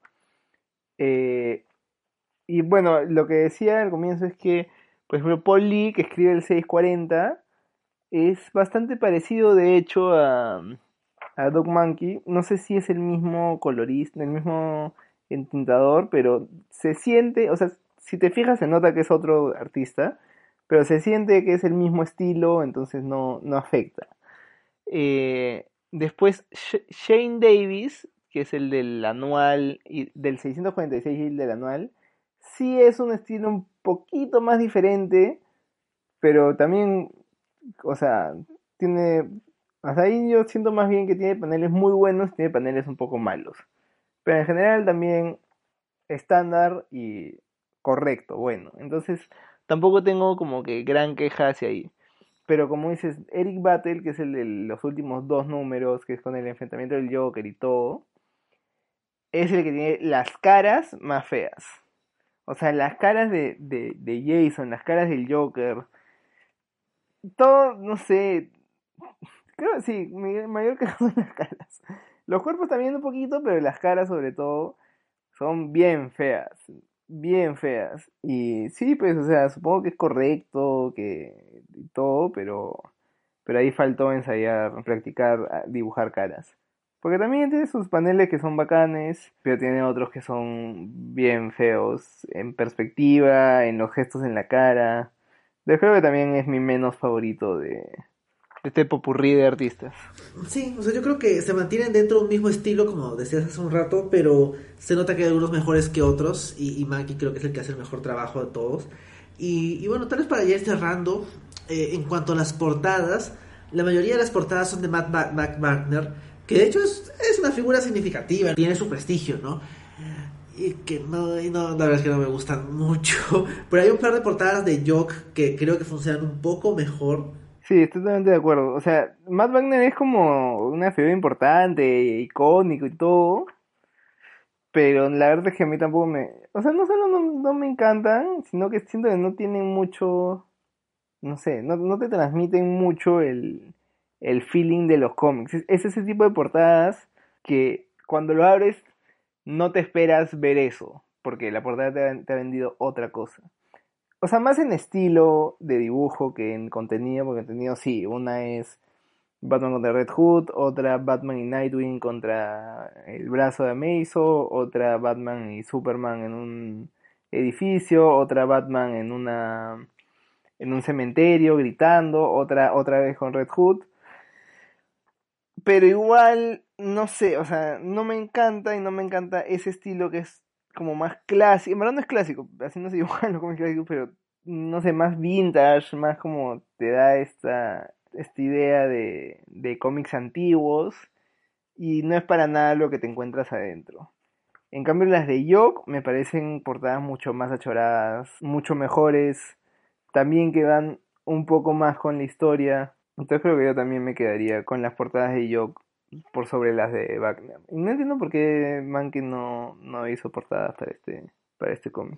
[SPEAKER 2] Eh, y bueno, lo que decía al comienzo es que, por ejemplo, Paul Lee, que escribe el seiscientos cuarenta, es bastante parecido, de hecho, a, a Doc Monkey. No sé si es el mismo colorista, el mismo entintador, pero se siente, o sea, si te fijas se nota que es otro artista, pero se siente que es el mismo estilo, entonces no, no afecta. Eh, después Sh- Shane Davis, que es el del anual, y del seiscientos cuarenta y seis y el del anual, sí es un estilo un poquito más diferente, pero también, o sea, tiene, hasta ahí yo siento más bien que tiene paneles muy buenos y tiene paneles un poco malos. Pero en general también estándar y correcto, bueno. Entonces tampoco tengo como que gran queja hacia ahí. Pero como dices, Eric Battle, que es el de los últimos dos números, que es con el enfrentamiento del Joker y todo, es el que tiene las caras más feas. O sea, las caras de, de, de Jason, las caras del Joker, todo, no sé, creo que sí, mi mayor queja son las caras. Los cuerpos también un poquito, pero las caras sobre todo son bien feas, bien feas. Y sí, pues, o sea, supongo que es correcto, que y todo, pero, pero ahí faltó ensayar, practicar, a- dibujar caras. Porque también tiene sus paneles que son bacanes, pero tiene otros que son bien feos en perspectiva, en los gestos en la cara. Yo creo que también es mi menos favorito de, de este popurrí de artistas.
[SPEAKER 1] Sí, o sea, yo creo que se mantienen dentro de un mismo estilo, como decías hace un rato, pero se nota que hay algunos mejores que otros, y, y Maki creo que es el que hace el mejor trabajo de todos. Y, y bueno, tal vez para ya ir cerrando, eh, en cuanto a las portadas, la mayoría de las portadas son de Matt Ba- Mac Wagner, que de hecho es, es una figura significativa, tiene su prestigio, ¿no? Y que no, y no, la verdad es que no me gustan mucho, pero hay un par de portadas de Jock que creo que funcionan un poco mejor.
[SPEAKER 2] Sí, estoy totalmente de acuerdo. O sea, Matt Wagner es como una figura importante, icónico y todo, pero la verdad es que a mí tampoco me... O sea, no solo no, no me encantan, sino que siento que no tienen mucho... No sé, no, no te transmiten mucho el, el feeling de los cómics. Es, es ese tipo de portadas que cuando lo abres no te esperas ver eso, porque la portada te ha, te ha vendido otra cosa. O sea, más en estilo de dibujo que en contenido, porque contenido sí, una es Batman contra Red Hood, otra Batman y Nightwing contra el brazo de Amazo, otra Batman y Superman en un edificio, otra Batman en una en un cementerio gritando, otra otra vez con Red Hood, pero igual no sé, o sea, no me encanta y no me encanta ese estilo que es como más clásico, en verdad no es clásico, así no se dibujan los cómics clásicos, pero no sé, más vintage, más como te da esta esta idea de, de cómics antiguos y no es para nada lo que te encuentras adentro. En cambio las de Yoke me parecen portadas mucho más achoradas, mucho mejores, también que van un poco más con la historia. Entonces creo que yo también me quedaría con las portadas de Yoke por sobre las de Wagner. Y no entiendo por qué Mankin no, no hizo portadas para este, para este cómic.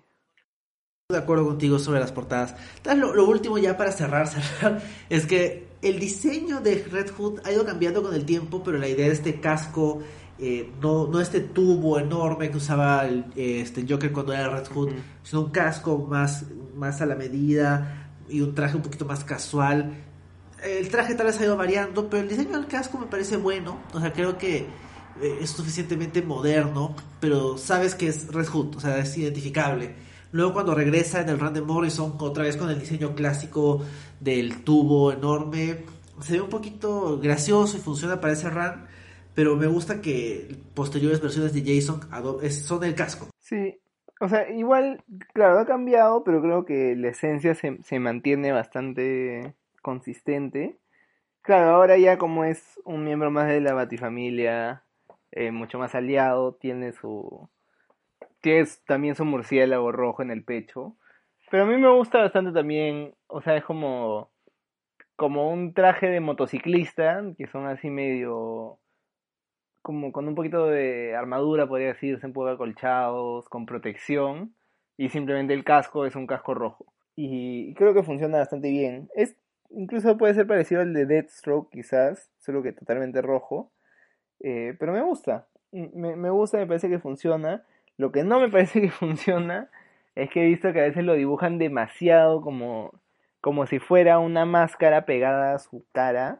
[SPEAKER 1] De acuerdo contigo sobre las portadas. Entonces, lo, lo último ya para cerrar, cerrar, es que el diseño de Red Hood ha ido cambiando con el tiempo, pero la idea de este casco, eh, no, no este tubo enorme que usaba el, eh, este Joker cuando era Red Hood, uh-huh. sino un casco más, más a la medida y un traje un poquito más casual. El traje tal vez ha ido variando, pero el diseño del casco me parece bueno. O sea, creo que eh, es suficientemente moderno, pero sabes que es Red Hood, o sea, es identificable. Luego cuando regresa en el run de Morrison, otra vez con el diseño clásico del tubo enorme, se ve un poquito gracioso y funciona para ese run, pero me gusta que posteriores versiones de Jason son el casco.
[SPEAKER 2] Sí, o sea, igual, claro, ha cambiado, pero creo que la esencia se, se mantiene bastante consistente. Claro, ahora ya como es un miembro más de la Batifamilia, eh, mucho más aliado, tiene su... tiene también su murciélago rojo en el pecho. Pero a mí me gusta bastante también, o sea, es como, como un traje de motociclista, que son así medio, como con un poquito de armadura, podría decirse, un poco acolchados, con protección, y simplemente el casco es un casco rojo. Y creo que funciona bastante bien. Es, incluso puede ser parecido al de Deathstroke, quizás, solo que totalmente rojo. Eh, pero me gusta, me, me gusta, me parece que funciona. Lo que no me parece que funciona es que he visto que a veces lo dibujan demasiado como, como si fuera una máscara pegada a su cara,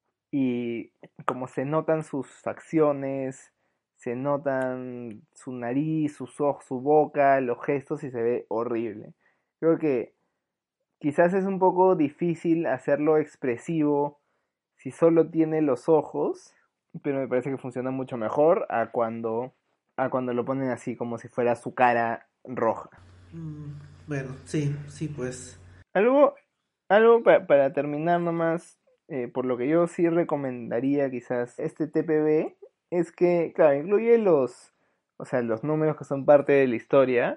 [SPEAKER 2] y como se notan sus facciones, se notan su nariz, sus ojos, su boca, los gestos, y se ve horrible. Creo que quizás es un poco difícil hacerlo expresivo si solo tiene los ojos, pero me parece que funciona mucho mejor a cuando... a cuando lo ponen así como si fuera su cara roja.
[SPEAKER 1] Mm, bueno, sí, sí, pues.
[SPEAKER 2] Algo, algo para, para terminar nomás, eh, por lo que yo sí recomendaría quizás este T P B, es que, claro, incluye los, o sea, los números que son parte de la historia,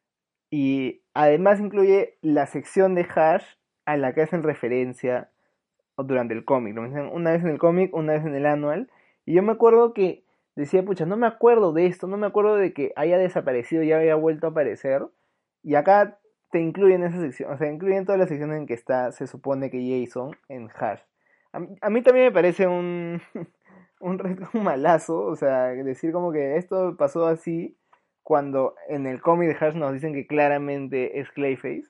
[SPEAKER 2] y además incluye la sección de hash a la que hacen referencia durante el cómic. Lo mencionan una vez en el cómic, una vez en el anual, y yo me acuerdo que decía, pucha, no me acuerdo de esto, no me acuerdo de que haya desaparecido y haya vuelto a aparecer. Y acá te incluyen esa sección, o sea, incluyen todas las secciones en que está, se supone que Jason en hash. A, a mí también me parece un, un reto malazo, o sea, decir como que esto pasó así, cuando en el cómic de hash nos dicen que claramente es Clayface.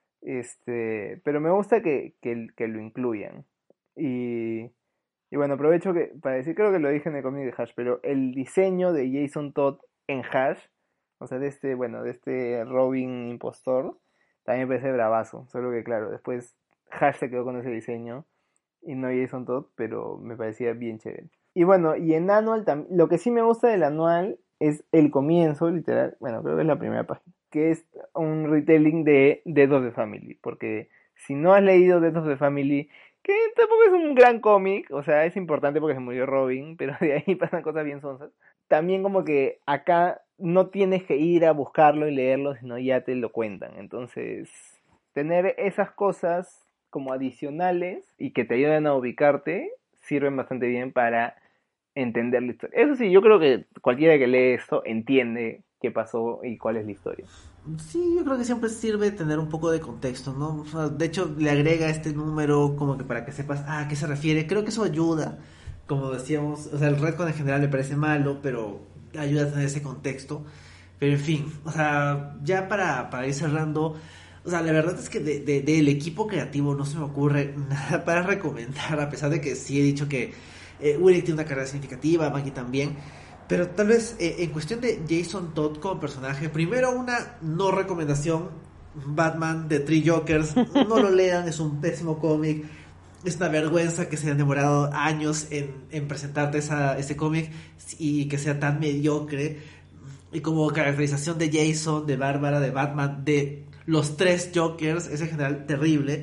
[SPEAKER 2] Este, pero me gusta que, que, que lo incluyan. Y... Y bueno, aprovecho que para decir, creo que lo dije en el cómic de Hash, pero el diseño de Jason Todd en Hash, o sea, de este, bueno, de este Robin impostor, también me parece bravazo. Solo que claro, después Hash se quedó con ese diseño y no Jason Todd, pero me parecía bien chévere. Y bueno, y en Anual, tam- lo que sí me gusta del Anual es el comienzo, literal, bueno, creo que es la primera página, que es un retelling de Death of the Family, porque si no has leído Death of the Family, que tampoco es un gran cómic, o sea, es importante porque se murió Robin, pero de ahí pasan cosas bien sonsas. También como que acá no tienes que ir a buscarlo y leerlo, sino ya te lo cuentan. Entonces, tener esas cosas como adicionales y que te ayuden a ubicarte, sirven bastante bien para entender la historia. Eso sí, yo creo que cualquiera que lee esto entiende qué pasó y cuál es la historia.
[SPEAKER 1] Sí, yo creo que siempre sirve tener un poco de contexto, ¿no? O sea, de hecho, le agrega este número como que para que sepas ah, a qué se refiere. Creo que eso ayuda, como decíamos, o sea, el retcon en general me parece malo, pero ayuda a tener ese contexto. Pero en fin, o sea, ya para, para ir cerrando, o sea, la verdad es que de, de, del equipo creativo no se me ocurre nada para recomendar, a pesar de que sí he dicho que eh, Willick tiene una carrera significativa, Maggie también. Pero tal vez eh, en cuestión de Jason Todd como personaje, primero una no recomendación, Batman de Three Jokers, no lo lean, es un pésimo cómic, es una vergüenza que se hayan demorado años en, en presentarte esa, ese cómic y que sea tan mediocre. Y como caracterización de Jason, de Bárbara, de Batman, de los tres Jokers, es en general terrible.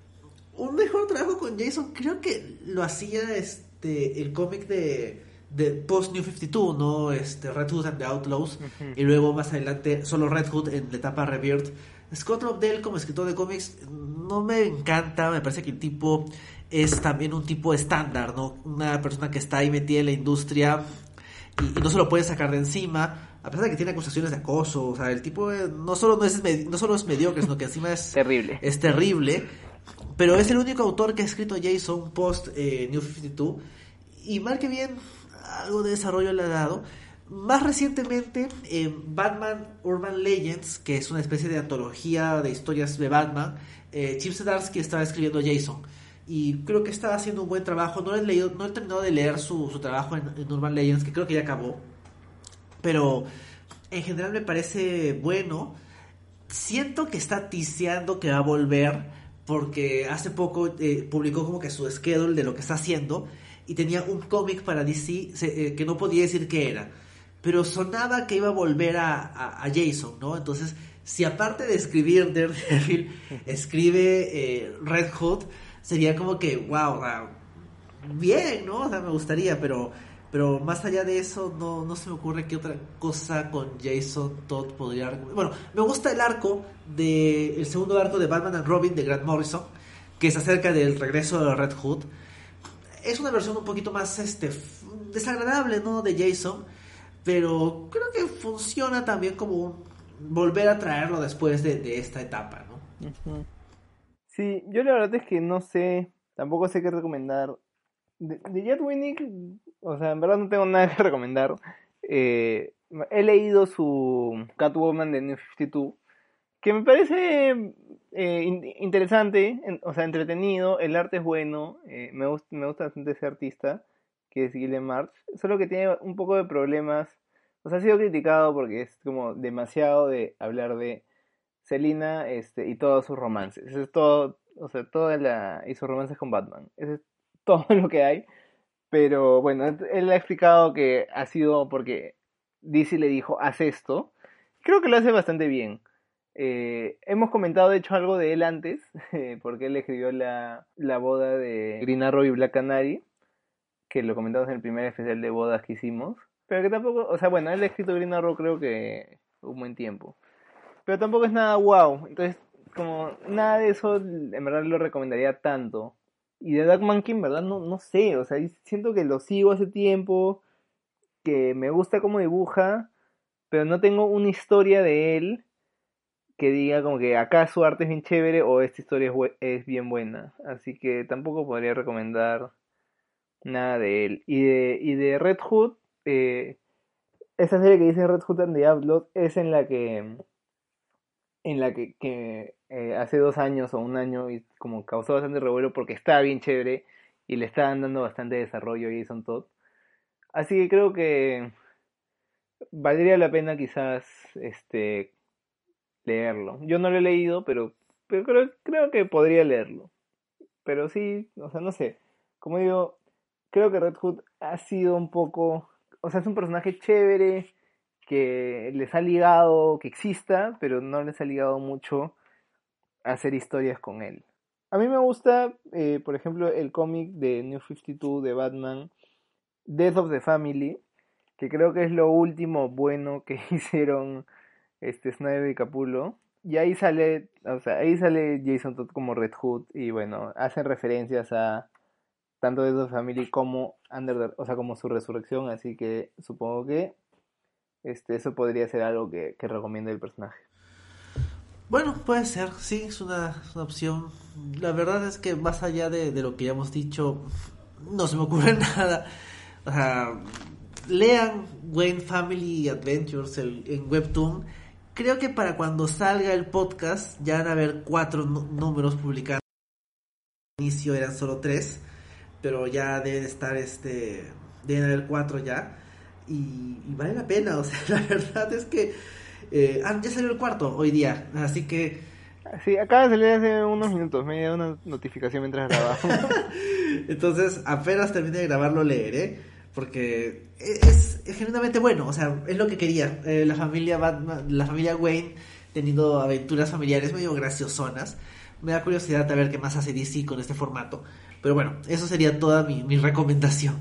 [SPEAKER 1] Un mejor trabajo con Jason creo que lo hacía este el cómic de... de post New cincuenta y dos, ¿no? Este, Red Hood and the Outlaws, uh-huh. Y luego más adelante solo Red Hood en la etapa Rebirth. Scott Lobdell como escritor de cómics no me encanta, me parece que el tipo es también un tipo estándar, ¿no? Una persona que está ahí metida en la industria y, y no se lo puede sacar de encima, a pesar de que tiene acusaciones de acoso. O sea, el tipo eh, no solo no es, no solo es mediocre, sino que encima es
[SPEAKER 2] terrible.
[SPEAKER 1] Es terrible, pero es el único autor que ha escrito Jason post eh, New cincuenta y dos, y mal que bien algo de desarrollo le ha dado. Más recientemente, eh, Batman Urban Legends, que es una especie de antología de historias de Batman, eh, Chip Zdarsky estaba escribiendo Jason. Y creo que estaba haciendo un buen trabajo. No he leído, no he terminado de leer su, su trabajo en, en Urban Legends, que creo que ya acabó. Pero en general me parece bueno. Siento que está tiseando que va a volver, porque hace poco eh, publicó como que su schedule de lo que está haciendo, y tenía un cómic para D C se, eh, que no podía decir qué era, pero sonaba que iba a volver a, a, a Jason, ¿no? Entonces, si aparte de escribir Daredevil, escribe eh, Red Hood, sería como que, wow, bien, ¿no? O sea, me gustaría, pero pero más allá de eso, no, no se me ocurre qué otra cosa con Jason Todd podría... Bueno, me gusta el arco, de el segundo arco de Batman and Robin de Grant Morrison, que es acerca del regreso de Red Hood. Es una versión un poquito más este desagradable, ¿no? De Jason, pero creo que funciona también como un volver a traerlo después de, de esta etapa, ¿no?
[SPEAKER 2] Uh-huh. Sí, yo la verdad es que no sé, tampoco sé qué recomendar. De, de Jet Winnick, o sea, en verdad no tengo nada que recomendar. Eh, he leído su Catwoman de New cincuenta y dos, que me parece eh, in- interesante, en, o sea, entretenido, el arte es bueno, eh, me, gusta, me gusta bastante ese artista, que es Guillem March, solo que tiene un poco de problemas, o sea, ha sido criticado porque es como demasiado de hablar de Selina este, y todos sus romances, eso es todo, o sea, toda la, y sus romances con Batman, eso es todo lo que hay. Pero bueno, él ha explicado que ha sido porque D C le dijo, haz esto. Creo que lo hace bastante bien. Eh, hemos comentado de hecho algo de él antes, eh, porque él escribió la, la boda de Green Arrow y Black Canary, que lo comentamos en el primer especial de bodas que hicimos. Pero que tampoco, o sea, bueno, él ha escrito Green Arrow creo que un buen tiempo. Pero tampoco es nada wow. Entonces, como nada de eso, en verdad lo recomendaría tanto. Y de Doug Mankey, en verdad, no, no sé. O sea, siento que lo sigo hace tiempo, que me gusta cómo dibuja, pero no tengo una historia de él que diga como que acá su arte es bien chévere o esta historia es, bue- es bien buena. Así que tampoco podría recomendar nada de él. Y de, y de Red Hood, eh, esa serie que dice Red Hood and the Outlaws es en la que en la que, que eh, hace dos años o un año y como causó bastante revuelo porque estaba bien chévere y le estaban dando bastante desarrollo a Jason Todd. Así que creo que valdría la pena quizás este leerlo. Yo no lo he leído, pero, pero creo, creo que podría leerlo. Pero sí, o sea, no sé. Como digo, creo que Red Hood ha sido un poco, o sea, es un personaje chévere que les ha ligado, que exista, pero no les ha ligado mucho hacer historias con él. A mí me gusta, eh, por ejemplo, el cómic de New cincuenta y dos de Batman, Death of the Family, que creo que es lo último bueno que hicieron este Snyder y Capullo. Y ahí sale, o sea, ahí sale Jason Todd como Red Hood y bueno, hacen referencias a tanto Death of the Family como Under the- o sea, como su resurrección, así que supongo que este eso podría ser algo que, que recomiende el personaje.
[SPEAKER 1] Bueno, puede ser, sí, es una, es una opción. La verdad es que más allá de, de lo que ya hemos dicho, no se me ocurre nada. O sea, lean Wayne Family Adventures el- en Webtoon. Creo que para cuando salga el podcast ya van a haber cuatro nu- números publicados. Al inicio eran solo tres, pero ya deben estar, este, deben haber cuatro ya. Y, y vale la pena, o sea, la verdad es que eh, ah, ya salió el cuarto hoy día, así que
[SPEAKER 2] Sí, acaba de salir hace unos minutos, me dio una notificación mientras grabábamos.
[SPEAKER 1] entonces apenas termine de grabarlo leeré, porque es, es genuinamente bueno, o sea, es lo que quería. Eh, la familia Batman, la familia Wayne teniendo aventuras familiares medio graciosonas. Me da curiosidad de ver qué más hace D C con este formato. Pero bueno, eso sería toda mi, mi recomendación.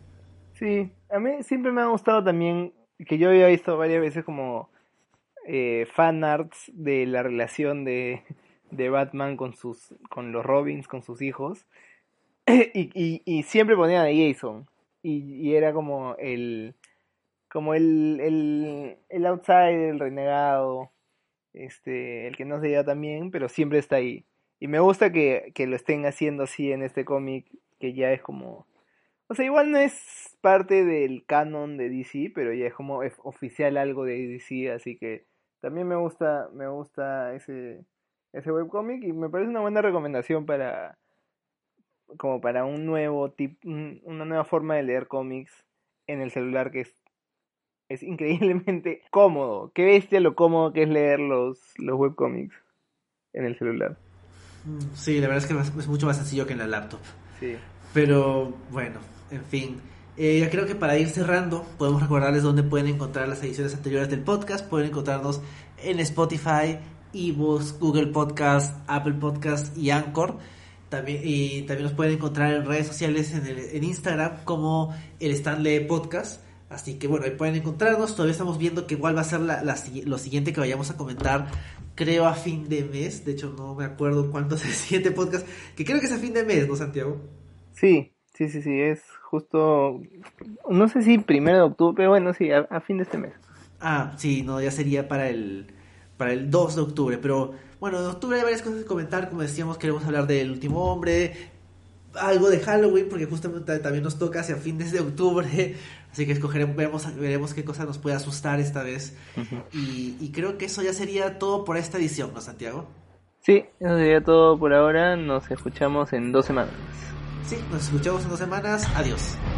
[SPEAKER 2] Sí, a mí siempre me ha gustado también, que yo había visto varias veces como eh, fan arts de la relación de, de Batman con sus, con los Robins, con sus hijos, y, y, y siempre ponían a Jason, y, y era como el, como el, el, el outsider, el renegado, este, el que no se lleva tan bien, pero siempre está ahí. Y me gusta que, que lo estén haciendo así en este cómic, que ya es como... O sea, igual no es parte del canon de D C, pero ya es como es oficial algo de D C, así que también me gusta, me gusta ese, ese webcómic y me parece una buena recomendación para, como para un nuevo tip, un- una nueva forma de leer cómics en el celular que es, es increíblemente cómodo. Qué bestia lo cómodo que es leer los, los webcómics en el celular.
[SPEAKER 1] Mm, Sí, la verdad es que es es mucho más sencillo que en la laptop.
[SPEAKER 2] Sí.
[SPEAKER 1] Pero bueno, en fin. Eh, ya creo que para ir cerrando, podemos recordarles dónde pueden encontrar las ediciones anteriores del podcast. Pueden encontrarnos en Spotify, eBooks, Google Podcast, Apple Podcast y Anchor. También, y también nos pueden encontrar en redes sociales, en, el, en Instagram, como el Stanley Podcast. Así que bueno, ahí pueden encontrarnos. Todavía estamos viendo que igual va a ser la, la si- lo siguiente que vayamos a comentar, creo a fin de mes. De hecho, no me acuerdo cuánto es el siguiente podcast, que creo que es a fin de mes, ¿no, Santiago?
[SPEAKER 2] Sí, sí, sí, sí, es justo, no sé si primero de octubre, pero bueno, sí, a, a fin de este mes.
[SPEAKER 1] Ah, sí, no, ya sería para el para el dos de octubre, pero bueno, en octubre hay varias cosas que comentar, como decíamos, queremos hablar del último hombre, algo de Halloween, porque justamente también nos toca hacia fines de octubre, así que escogeremos, veremos, veremos qué cosa nos puede asustar esta vez,
[SPEAKER 2] Ujú.
[SPEAKER 1] y, y creo que eso ya sería todo por esta edición, ¿no, Santiago?
[SPEAKER 2] Sí, eso sería todo por ahora, nos escuchamos en dos semanas.
[SPEAKER 1] Sí, nos escuchamos en dos semanas, adiós.